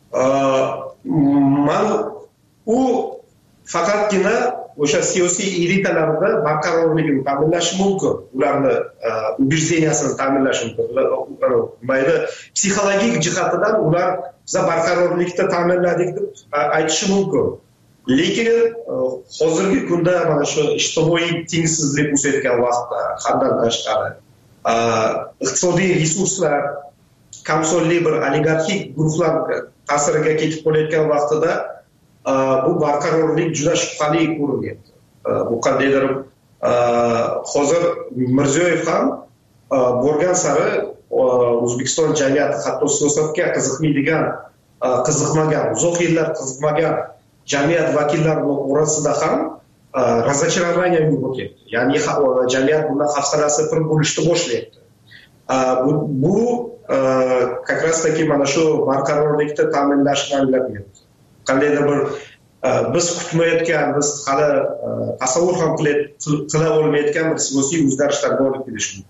U faqatgina o'sha siyosiy elitalarda barqarorligini ta'minlashi mumkin. Ularni убеждениясini ta'minlashi mumkin. Mayli psixologik jihatidan ular biza barqarorlikni ta'minladik deb aytishi mumkin. Lekin hozirgi kunda mana shu ijtimoiy tengsizlik o'sayotgan vaqtda, haddan tashqari iqtisodiy resurslar kamsonli bir oligarxik guruhlar ta'siriga ketib qolayotgan vaqtida bu barqarorlik juda shubhali ko'rinyapti. Bu qandaydir hozir Mirziyoyev ham borgan sari O'zbekiston jamiyati hatto siyosatga qiziqmagan, uzoq yillar qiziqmagan jamiyat vakillari orasida ham разочарование bo'lyapti. Ya'ni jamiyat bundan hafsalasi pir bo'lishni boshlayapti. Bu как раз таки mana shu barqarorlikni ta'minlashni anglatyapti. Qandaydir bir biz kutmayotgan, biz hali tasavvur ham qila olmayotgan bir siyosiy o'zgarishlar bo'lib kelishi mumkin.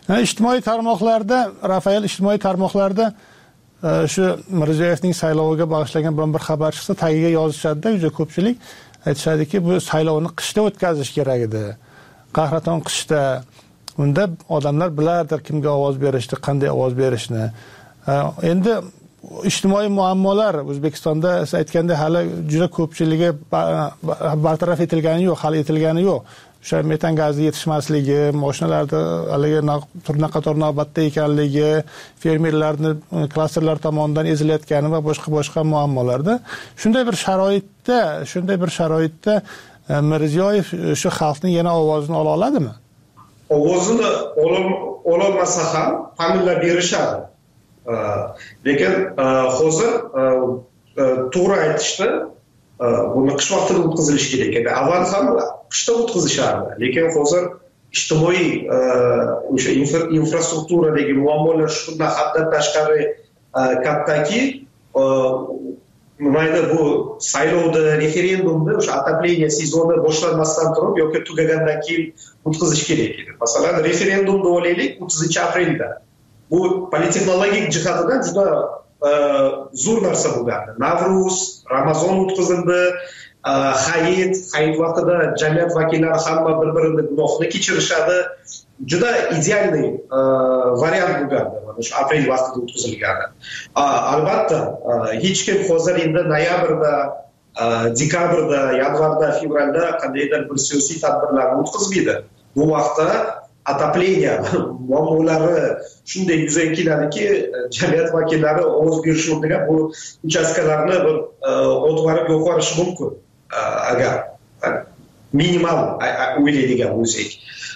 ijtimoiy tarmoqlarda Rafael ijtimoiy tarmoqlarda shu Mirziyoyevning sayloviga bag'ishlangan bir xabar chiqsa, tagiga yozishadi-da, juda ko'pchilik aytishadiki, bu saylovni qishda o'tkazish kerak edi. Qahraton qishda. Unda odamlar bilardir kimga ovoz berishni, qanday ovoz berishni. Endi ijtimoiy muammolar O'zbekistonda siz aytganda hali juda ko'pchiligi bartaraf etilgani yo'q, hal etilgani yo'q. O'sha metan gazi yetishmasligi, mashinalarda haligi turna-qator navbatda ekanligi, fermerlarni klasterlar tomonidan ezilayotgani va boshqa muammolarda. Shunday bir sharoitda Mirziyoyev shu xalqning yana ovozini ola oladimi? Ovozini ololmasa ham ta'minlab berishadi. Lekin hozir to'g'ri aytishdi, buni qish vaqtida o'tkazilishi kerak edi. Avval ham qishda o'tkazishardi. Lekin hozir ijtimoiy o'sha infrastrukturadagi muammolar shunday haddan tashqari kattaki, nimaydi bu saylovda, referendumda o'sha отопление sezoni boshlanmasdan turib yoki tugagandan keyin o'tkazish kerak edi. Masalan, referendumni olaylik 30-aprelda. Bu politexnologik jihatidan juda zo'r narsa bo'lgandi. Navruz, Ramazon o'tkazildi, Hayit vaqtida jamiyat vakillari hamma bir-birini gunohini kechirishadi. Juda idealniy variant bo'lgandi. Mana shu aprel vaqtida o'tkazilgandi. Albatta, hech kim hozir endi noyabrda, dekabrda, yanvarda, fevralda qandaydir bir siyosiy tadbirlarni o'tkazmaydi. Bu vaqtda отопление muammolari shunday yuzaga keladiki, jamiyat vakillari ovoz berish o'rniga bu uchastkalarni bir o'tvarib yo'qorishi mumkin. Agar minimal o'ylaydigan bo'lsak.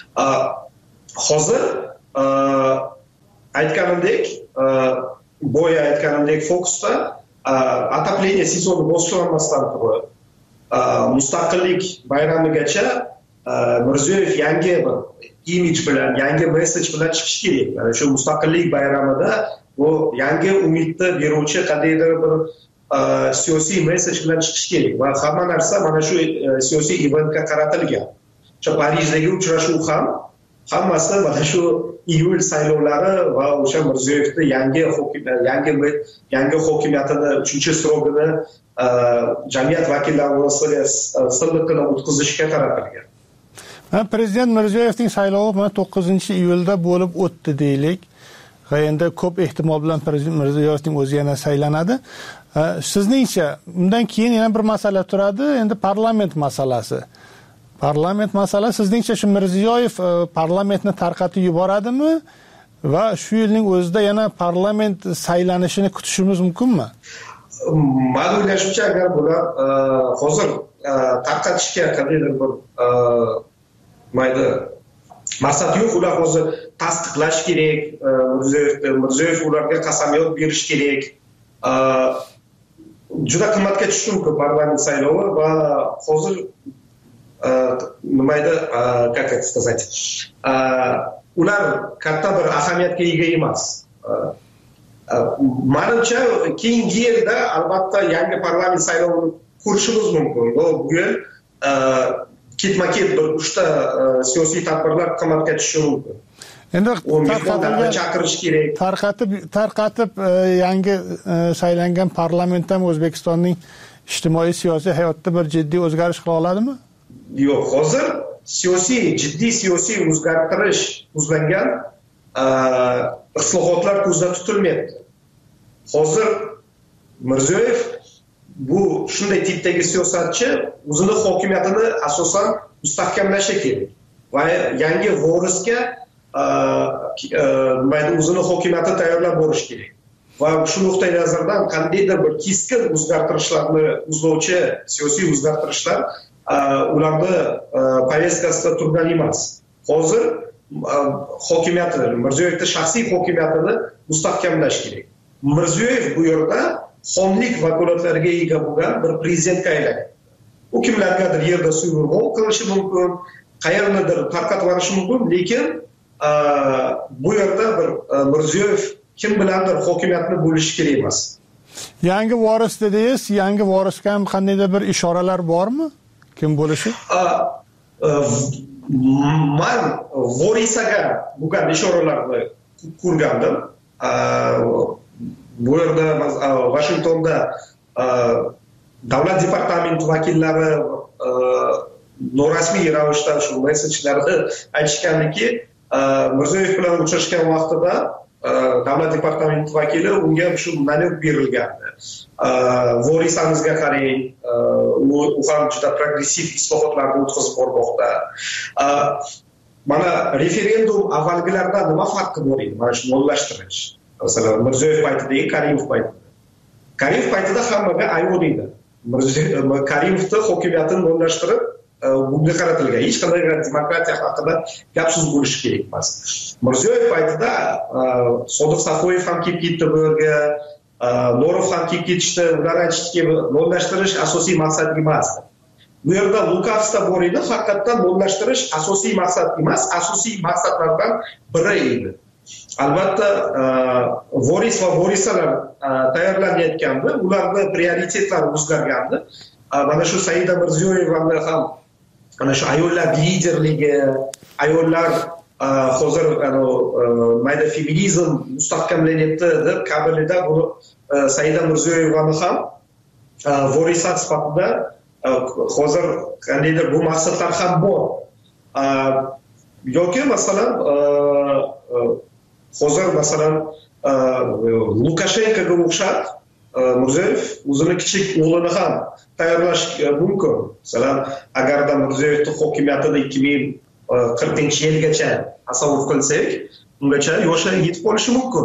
Hozir aytganimdek, boya aytganimdek Fokusda отопление sezoni boshlanmasdan turib, mustaqillik bayramigacha Mirziyoyev yangi bir imij bilan, yangi messej bilan chiqish kerak. Mana shu mustaqillik bayramida bu yangi umidni beruvchi qandaydir bir siyosiy messej bilan chiqish kerak va hamma narsa mana shu siyosiy eventga qaratilgan. O'sha Parijdagi uchrashuv ham hammasi mana shu iyul saylovlari va o'sha Mirziyoyevning yangi hokimiyatini 3-srogini jamiyat vakillari orasida silliq qilib o'tkazishga qaratilgan. Prezident Mirziyoyevning saylovi 9-iyulda bo'lib o'tdi deylik. Va endi ko'p ehtimol bilan Prezident Mirziyoyevning o'zi yana saylanadi. Sizningcha undan keyin yana bir masala turadi, endi parlament masalasi. Parlament masalasi sizningcha shu Mirziyoyev parlamentni tarqatib yuboradimi va shu yilning o'zida yana parlament saylanishini kutishimiz mumkinmi? Men o'ylashimcha, agar bular hozir tarqatishga qandaydir bir mayda maqsad yo'q, ular hozir tasdiqlash kerak, Mirziyoyev ularga qasamyod berish kerak. Juda qimmatga tushishi mumkin parlament saylovi va hozir nimayda, как это сказать, ular katta bir ahamiyatga ega emas. Menimcha keyingi yilda albatta yangi parlament saylovini ko'rishimiz mumkin. Bu yil ketma-ket bir 3ta siyosiy tadbirlar qimmatga tushishi mumkin. Endi chaqirish kerak. Tarqatib yangi saylangan parlament ham O'zbekistonning ijtimoiy siyosiy hayotida bir jiddiy o'zgarish qila oladimi? Yo'q, hozir jiddiy siyosiy o'zgartirish ko'zlangan islohotlar ko'zda tutilmayapti. Hozir Mirziyoyev bu shunday tipdagi siyosatchi o'zini hokimiyatini asosan mustahkamlashi kerak va yangi vorisga o'zini hokimiyatini tayyorlab borish kerak. Va shu nuqtai nazardan qandaydir bir keskin o'zgartirishlarni ko'zlovchi siyosiy o'zgartirishlar ularni povestkasida turgan emas. Hozir hokimiyatni, Mirziyoyevning shaxsiy hokimiyatini mustahkamlash kerak. Mirziyoyev bu yerda xonlik vakolatlariga ega bo'lgan bir prezidentga aylanadi. U kimlargadir yerda suyg'urg'on qilishi mumkin, qayernidir tarqatib yuborishi mumkin, lekin bu yerda bir Mirziyoyev kim bilandir hokimiyatni bo'lishi kerak emas. Yangi voris dedingiz, yangi vorisga ham qandaydir bir ishoralar bormi? Kim bo'lishi? man Vorisaga bo'lgan ishoralarni ko'rgandim. Bu yerda Vashingtonda davlat departamenti vakillari norasmiy ravishda shu messenjlarda aytishganiki, Mirziyoyev bilan uchrashgan vaqtida davlat departamenti vakili unga shu namyon berilgandi. Vorisangizga qarang, u ham juda progressiv islohotlarni o'tkazib bormoqda. Mana referendum avvalgilardan nima farqi bor edi? Mana shu mollashtirish. Masalan, Mirziyoyev paytidagi Karimov paytida. Karimov paytida hammaga ayvon edi. Karimovni hokimiyatini mollashtirib bunga qaratilgan. Hech qanday demokratiya haqida gap so'z bo'lishi kerak emas. Mirziyoyev paytida Sodiq Safoyev ham kelib ketdi bu yerga, Norov ham kelib ketishdi. Ular aytishdiki, mollashtirish asosiy maqsad emas. Bu yerda lukavsta bor edi, haqiqatdan mollashtirish asosiy maqsad emas, asosiy maqsadlardan biri edi. Albatta, voris va vorisalar tayyorlanayotganda ularning prioritetlari o'zgargandi. Mana shu Saida Mirziyoyevani ham ana shu ayollar liderligi, ayollar hozir mayda feminizm mustahkamlanyapti deb kabulida buni Saida Mirziyoyevani ham vorisat sifatida hozir qandaydir bu maqsadlar ham bor. Yoki masalan hozir masalan Lukashenkoga o'xshab Mirziyoyev o'zini kichik o'g'lini ham tayyorlash mumkin. Masalan, agarda Mirziyoyevning hokimiyatida 2040-yilgacha tasavvur qilsak, ungacha yoshi yetib qolishi mumkin.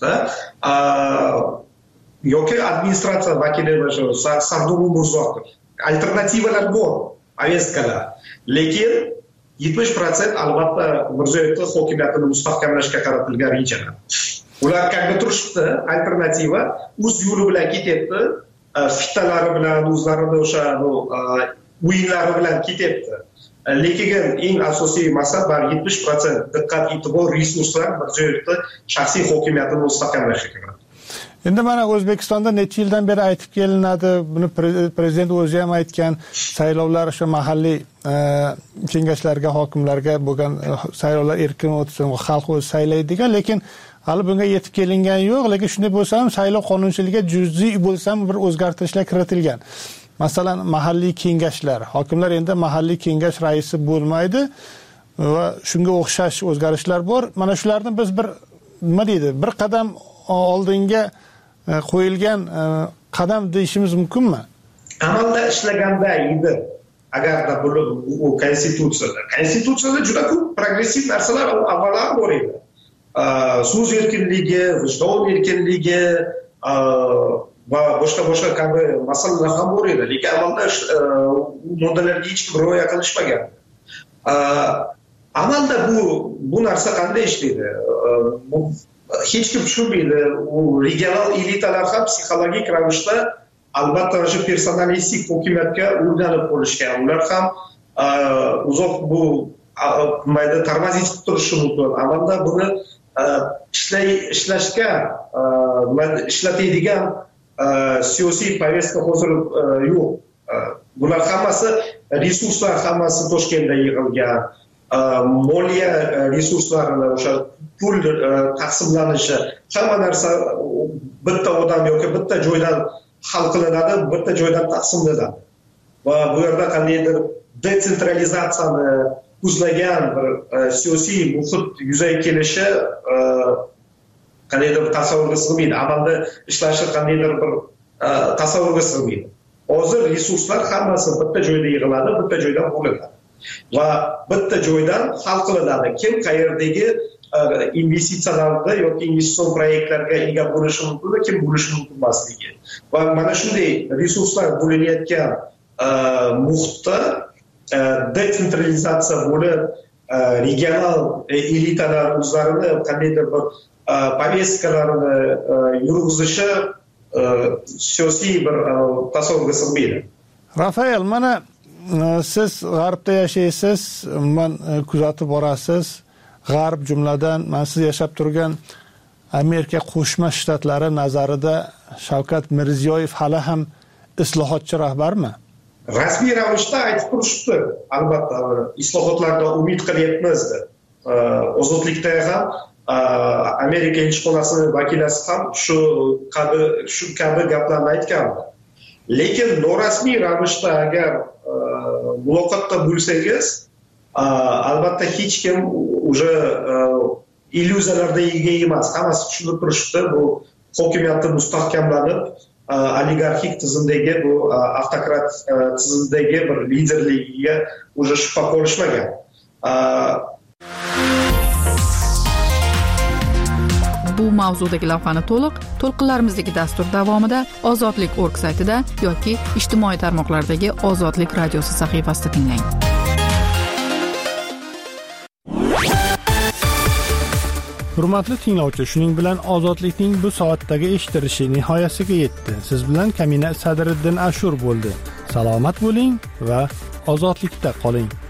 Yoki administratsiya vakili Savdur Umurzoqov. Alternativalar bor, aveskalar. Lekin 70% albatta Mirziyoyevning hokimiyatini mustahkamlashga qaratilgan rejalar. Ular qanday turishdi? Alternativa o'z yo'li bilan ketyapti, fitalari bilan, o'zlarini o'sha o'yinlari bilan ketyapti. Lekin eng asosiy maqsad 70% diqqat, e'tibor, resurslar Mirziyoyevning shaxsiy hokimiyatini mustahkamlashga qaratilgan. Endi mana O'zbekistonda necha yildan beri aytib kelinadi, buni prezident o'zi ham aytgan, saylovlar o'sha mahalliy kengashlarga, hokimlarga bo'lgan saylovlar erkin o'tsin, xalq o'zi saylaydi degan, lekin hali bunga yetib kelingan yo'q. Lekin shunday bo'lsa ham saylov qonunchiligiga juz'iy bo'lsa ham bir o'zgartirishlar kiritilgan. Masalan, mahalliy kengashlar, hokimlar endi mahalliy kengash raisi bo'lmaydi va shunga o'xshash o'zgarishlar bor. Mana shularni biz bir nima deydi, bir qadam oldinga qo'yilgan qadam deyishimiz mumkinmi? Amalda ishlaganda edi. Agarda bu konstitutsiyada juda ko'p progressiv narsalar avvallar bor edi. So'z erkinligi, vijdon erkinligi va boshqa kabi masalalar ham bor edi. Lekin amalda moddalarga hech kim rioya qilishmagan. Amalda bu narsa qanday ishlaydi? Hech kim tushunmaydi. U regional elitalar ham psixologik ravishda albatta o'sha personalistik hokimiyatga o'rganib qolishgan. Ular ham uzoq bu mayda tarmazit qilib turishi mumkin. Amalda buni ishlashga ishlatadigan siyosiy povestka hozir yo'q. Bular hammasi resurslar hammasi Toshkentda yig'ilgan. Moliya resurslarini o'sha pul taqsimlanishi, hamma narsa bitta odam yoki bitta joydan hal qilinadi, bitta joydan taqsimlanadi. Va bu yerda qandaydir detsentralizatsiyani ko'zlagan bir siyosiy muhit yuzaga kelishi qandaydir tasavvurga sig'maydi. Amalda ishlashi qandaydir bir tasavvurga sig'maydi. Hozir resurslar hammasi bitta joyda yig'iladi, bitta joydan bo'linadi. Va bitta joydan hal qilinadi. Kim qayerdagi investitsiyalarda yoki investitsion proyektlarga ega bo'lishi mumkin va kim bo'lishi mumkin emasligi. Va mana shunday resurslar bo'linayotgan muhitda detsentralizatsiya bo'lib, regional elitalar o'zlarini qandaydir bir povestkalarini yurg'izishi siyosiy bir tasavvurga sig'maydi. Rafael, mana siz g'arbda yashaysiz, umuman kuzatib borasiz. G'arb jumladan men siz yashab turgan Amerika Qo'shma Shtatlari nazarida Shavkat Mirziyoyev hali ham islohotchi rahbarmi? rasmiy ravishda aytib turishibdi, albatta islohotlardan umid qilyapmiz deb. Ozodlikda ham Amerika elchixonasi vakilasi ham shu kabi gaplarni aytgandi. Lekin norasmiy ravishda agar muloqotda bo'lsangiz, albatta hech kim уже illyuziyalarga ega emas. Hammasi tushunib turishibdi, bu hokimiyatni mustahkamlanib, oligarxik tizimdagi bu avtokrat tizimdagi bir liderligiga уже shubha qolishmagan. Bu mavzudagi lavhani to'lqinlarimizdagi dastur davomida ozodlik.org saytida yoki ijtimoiy tarmoqlardagi Ozodlik radiosi sahifasida tinglang. Hurmatli tinglovchi, shuning bilan Ozodlikning bu soatdagi eshitilishi nihoyasiga yetdi. Siz bilan Kamina Sadriddin Ashur bo'ldi. Salomat bo'ling va ozodlikda qoling.